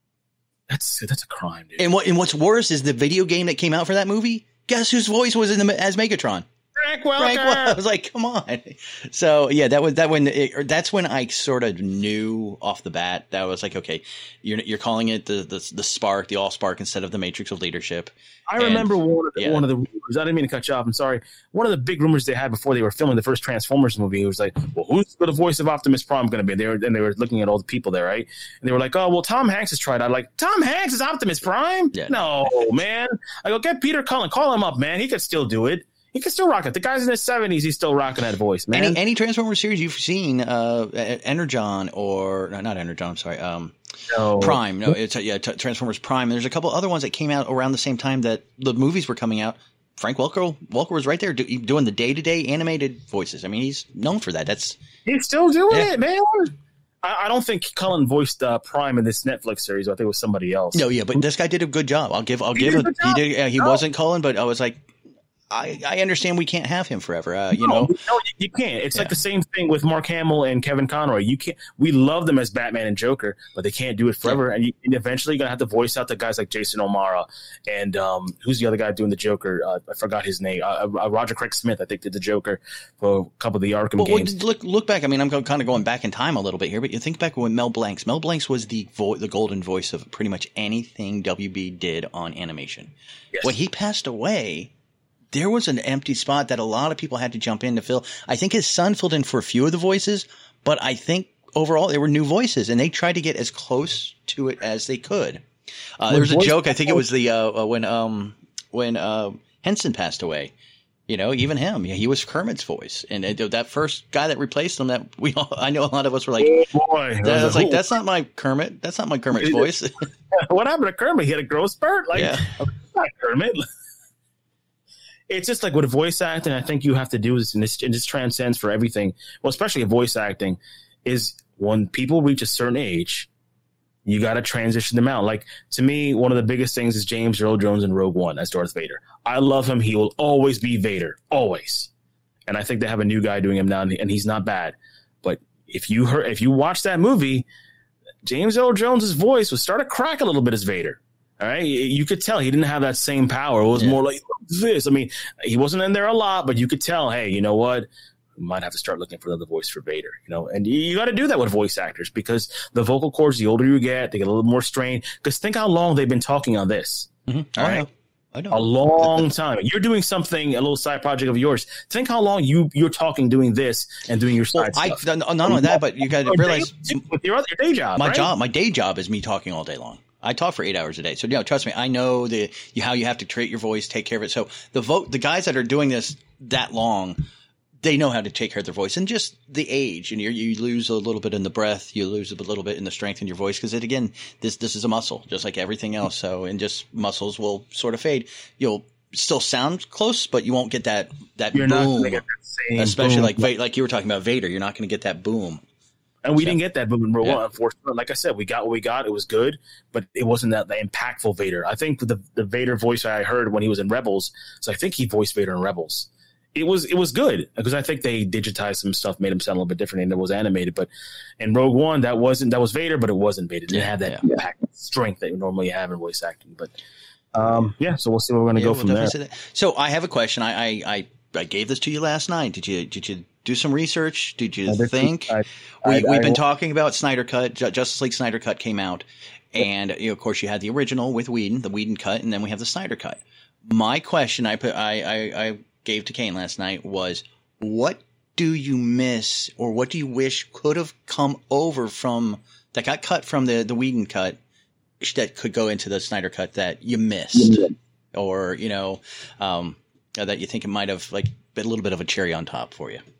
S2: That's a crime, dude.
S1: And what's worse is the video game that came out for that movie. Guess whose voice was as Megatron?
S2: Frank Welker.
S1: I was like, come on. So yeah, that's when I sort of knew off the bat that I was like, okay, you're calling it the Spark, the All Spark instead of the Matrix of Leadership.
S2: I remember one of the rumors. I didn't mean to cut you off. I'm sorry. One of the big rumors they had before they were filming the first Transformers movie, it was like, well, who's the voice of Optimus Prime going to be? They were looking at all the people there, right? And they were like, oh, well, Tom Hanks has tried out. Like, Tom Hanks is Optimus Prime? Yeah. No, man. I go, get Peter Cullen. Call him up, man. He could still do it. He can still rock it. The guy's in his 70s. He's still rocking that voice, man.
S1: Any Transformers series you've seen, Energon or not Energon? I'm sorry,
S2: no.
S1: Prime. No, it's Transformers Prime. There's a couple other ones that came out around the same time that the movies were coming out. Frank Welker was right there doing the day-to-day animated voices. I mean, he's known for that.
S2: He's still doing it, man. I don't think Cullen voiced Prime in this Netflix series. I think it was somebody else.
S1: No, yeah, but this guy did a good job. I'll give it. He did. He wasn't Cullen, but I was like, I understand we can't have him forever.
S2: No, you can't. It's like the same thing with Mark Hamill and Kevin Conroy. You can't. We love them as Batman and Joker, but they can't do it forever. Yeah. And eventually, you're gonna have to voice out the guys like Jason O'Mara and who's the other guy doing the Joker? I forgot his name. Roger Craig Smith, I think, did the Joker for a couple of the Arkham games.
S1: Look back. I mean, I'm kind of going back in time a little bit here, but you think back when Mel Blanc was the golden voice of pretty much anything WB did on animation. Yes. When he passed away, there was an empty spot that a lot of people had to jump in to fill. I think his son filled in for a few of the voices, but I think overall they were new voices, and they tried to get as close to it as they could. There was a joke. I think it was when Henson passed away, You know, even him, he was Kermit's voice, and that first guy that replaced him, I know a lot of us were like,
S2: oh boy,
S1: I was like, that's not my Kermit. That's not my Kermit's voice.
S2: What happened to Kermit? He had a growth spurt? Like,
S1: yeah.
S2: Not Kermit. It's just like with voice acting, I think you have to do this, and this transcends for everything. Well, especially voice acting, is when people reach a certain age, you got to transition them out. Like, to me, one of the biggest things is James Earl Jones in Rogue One as Darth Vader. I love him. He will always be Vader. Always. And I think they have a new guy doing him now, and he's not bad. But if you watch that movie, James Earl Jones' voice would start to crack a little bit as Vader. All right. You could tell he didn't have that same power. It was more like this. I mean, he wasn't in there a lot, but you could tell, hey, you know what? We might have to start looking for another voice for Vader, you know, and you got to do that with voice actors because the vocal cords, the older you get, they get a little more strained. Because think how long they've been talking on this.
S1: Mm-hmm.
S2: All right.
S1: I know.
S2: A long time. You're doing something, a little side project of yours. Think how long you're talking doing this and doing your side stuff.
S1: Not only that, but you got to realize
S2: with your day job.
S1: My day job is me talking all day long. I talk for 8 hours a day. So, trust me, I know how you have to treat your voice, take care of it. So the guys that are doing this that long, they know how to take care of their voice, and just the age, and you lose a little bit in the breath, you lose a little bit in the strength in your voice because this is a muscle, just like everything else. So, and just muscles will sort of fade. You'll still sound close, but you won't get that
S2: You're
S1: boom.
S2: Not gonna get that same
S1: especially
S2: boom.
S1: like you were talking about Vader. You're not going to get that boom.
S2: And we didn't get that boom in Rogue One, unfortunately. Like I said, we got what we got. It was good, but it wasn't that impactful Vader. I think the Vader voice I heard when he was in Rebels, so I think he voiced Vader in Rebels. It was good because I think they digitized some stuff, made him sound a little bit different, and it was animated. But in Rogue One, that was Vader, but it wasn't Vader. It didn't have that impact, strength that you normally have in voice acting. But so we'll see where we're going to go from there.
S1: So I have a question. I gave this to you last night. Did you do some research? Did you think? We've been talking about Snyder Cut. Justice League Snyder Cut came out, and of course you had the original with Whedon, the Whedon cut, and then we have the Snyder Cut. My question I gave to Kane last night was, what do you miss, or what do you wish could have come over from that got cut from the Whedon cut that could go into the Snyder Cut that you missed, or that you think it might have been a little bit of a cherry on top for you?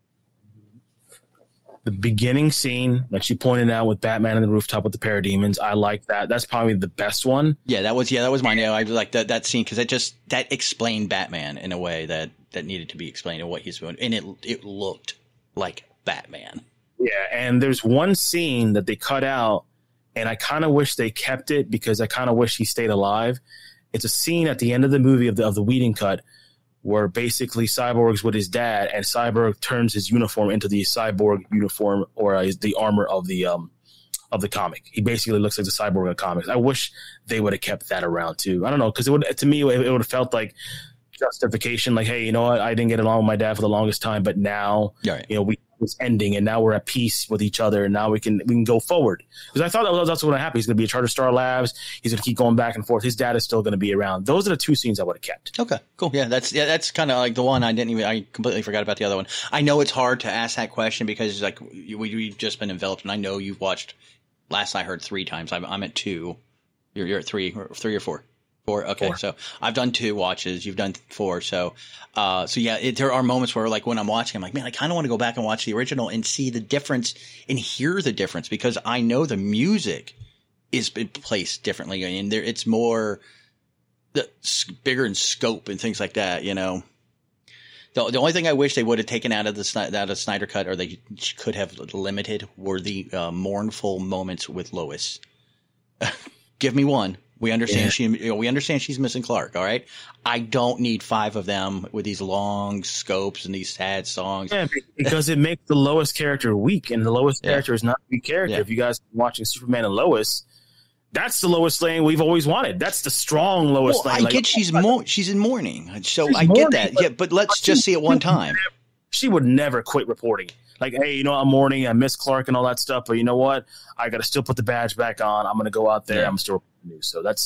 S2: The beginning scene that you pointed out with Batman on the rooftop with the parademons, I like that. That's probably the best one.
S1: Yeah, that was mine. Yeah, I like that scene because that explained Batman in a way that needed to be explained and what he's doing, and it looked like Batman.
S2: Yeah, and there's one scene that they cut out, and I kind of wish they kept it because I kind of wish he stayed alive. It's a scene at the end of the movie of the Whedon cut, where basically Cyborg's with his dad, and Cyborg turns his uniform into the Cyborg uniform or the armor of the comic. He basically looks like the Cyborg of the comics. I wish they would have kept that around too. I don't know, because to me it would have felt like justification, like, hey, you know what, I didn't get along with my dad for the longest time, but now we was ending, and now we're at peace with each other, and now we can go forward. Because I thought that's what's going to happen. He's going to be in charge of Star Labs. He's going to keep going back and forth. His dad is still going to be around. Those are the two scenes I would have kept.
S1: Okay, cool. Yeah, that's kind of like the one I completely forgot about the other one. I know it's hard to ask that question because we've just been enveloped, and I know you've watched. Last I heard 3 times. I'm at 2. You're at 3 or 4. 4. Okay, 4. So I've done 2 watches. You've done 4. So there are moments where, like, when I'm watching, I'm like, man, I kind of want to go back and watch the original and see the difference and hear the difference, because I know the music is placed differently, and it's more bigger in scope and things like that. You know, the only thing I wish they would have taken out of the Snyder Cut, or they could have limited, were the mournful moments with Lois. Give me one. We understand we understand she's missing Clark. All right. I don't need 5 of them with these long scopes and these sad songs.
S2: Yeah, because it makes the Lois character weak, and the Lois character is not a weak character. Yeah. If you guys are watching Superman and Lois, that's the Lois Lane we've always wanted. That's the strong Lois Lane.
S1: I get she's in mourning, so I get that. Yeah, but let's just see it one time.
S2: She would never quit reporting. Like, hey, you know, I'm mourning, I miss Clark and all that stuff, but you know what? I got to still put the badge back on. I'm going to go out there. I'm still reporting news. So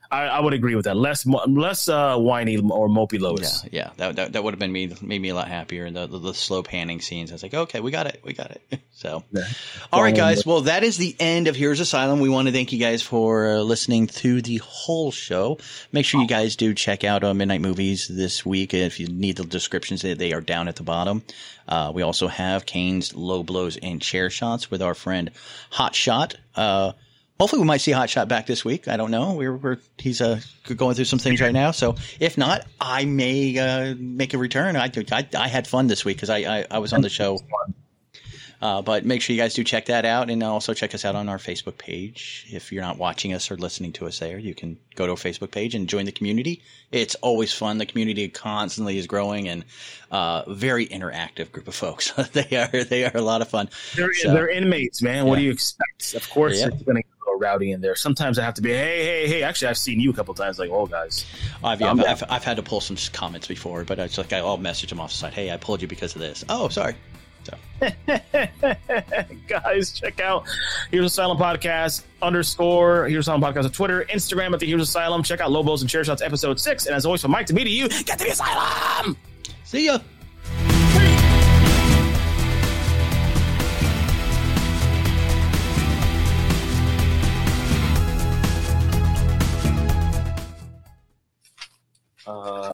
S2: I would agree with that. Less whiny or mopey Lois.
S1: Yeah. That would have been made me a lot happier. The slow panning scenes. I was like, okay, we got it. So, all right, guys. Well, that is the end of Heroes Asylum. We want to thank you guys for listening to the whole show. Make sure you guys do check out Midnight Movies this week. If you need the descriptions, they are down at the bottom. We also have Kane's Low Blows and Chair Shots with our friend Hot Shot. Hopefully we might see Hot Shot back this week. I don't know. He's going through some things right now. So if not, I may make a return. I had fun this week because I was on the show. But make sure you guys do check that out, and also check us out on our Facebook page. If you're not watching us or listening to us there, you can go to our Facebook page and join the community. It's always fun. The community constantly is growing, and very interactive group of folks. They are a lot of fun.
S2: They're inmates, man. What do you expect? Of course, it's going to get a little rowdy in there. Sometimes I have to be, hey. Actually, I've seen you a couple times, like, oh, guys.
S1: I've had to pull some comments before, but it's like I'll message them off the side. Hey, I pulled you because of this. Oh, sorry. So.
S2: Guys, check out Heroes Asylum Podcast _ Heroes Asylum Podcast on Twitter, Instagram at the Heroes Asylum. Check out Low Blows and Chair Shots episode 6. And as always, from Mike to me to you, get to the asylum.
S1: See ya.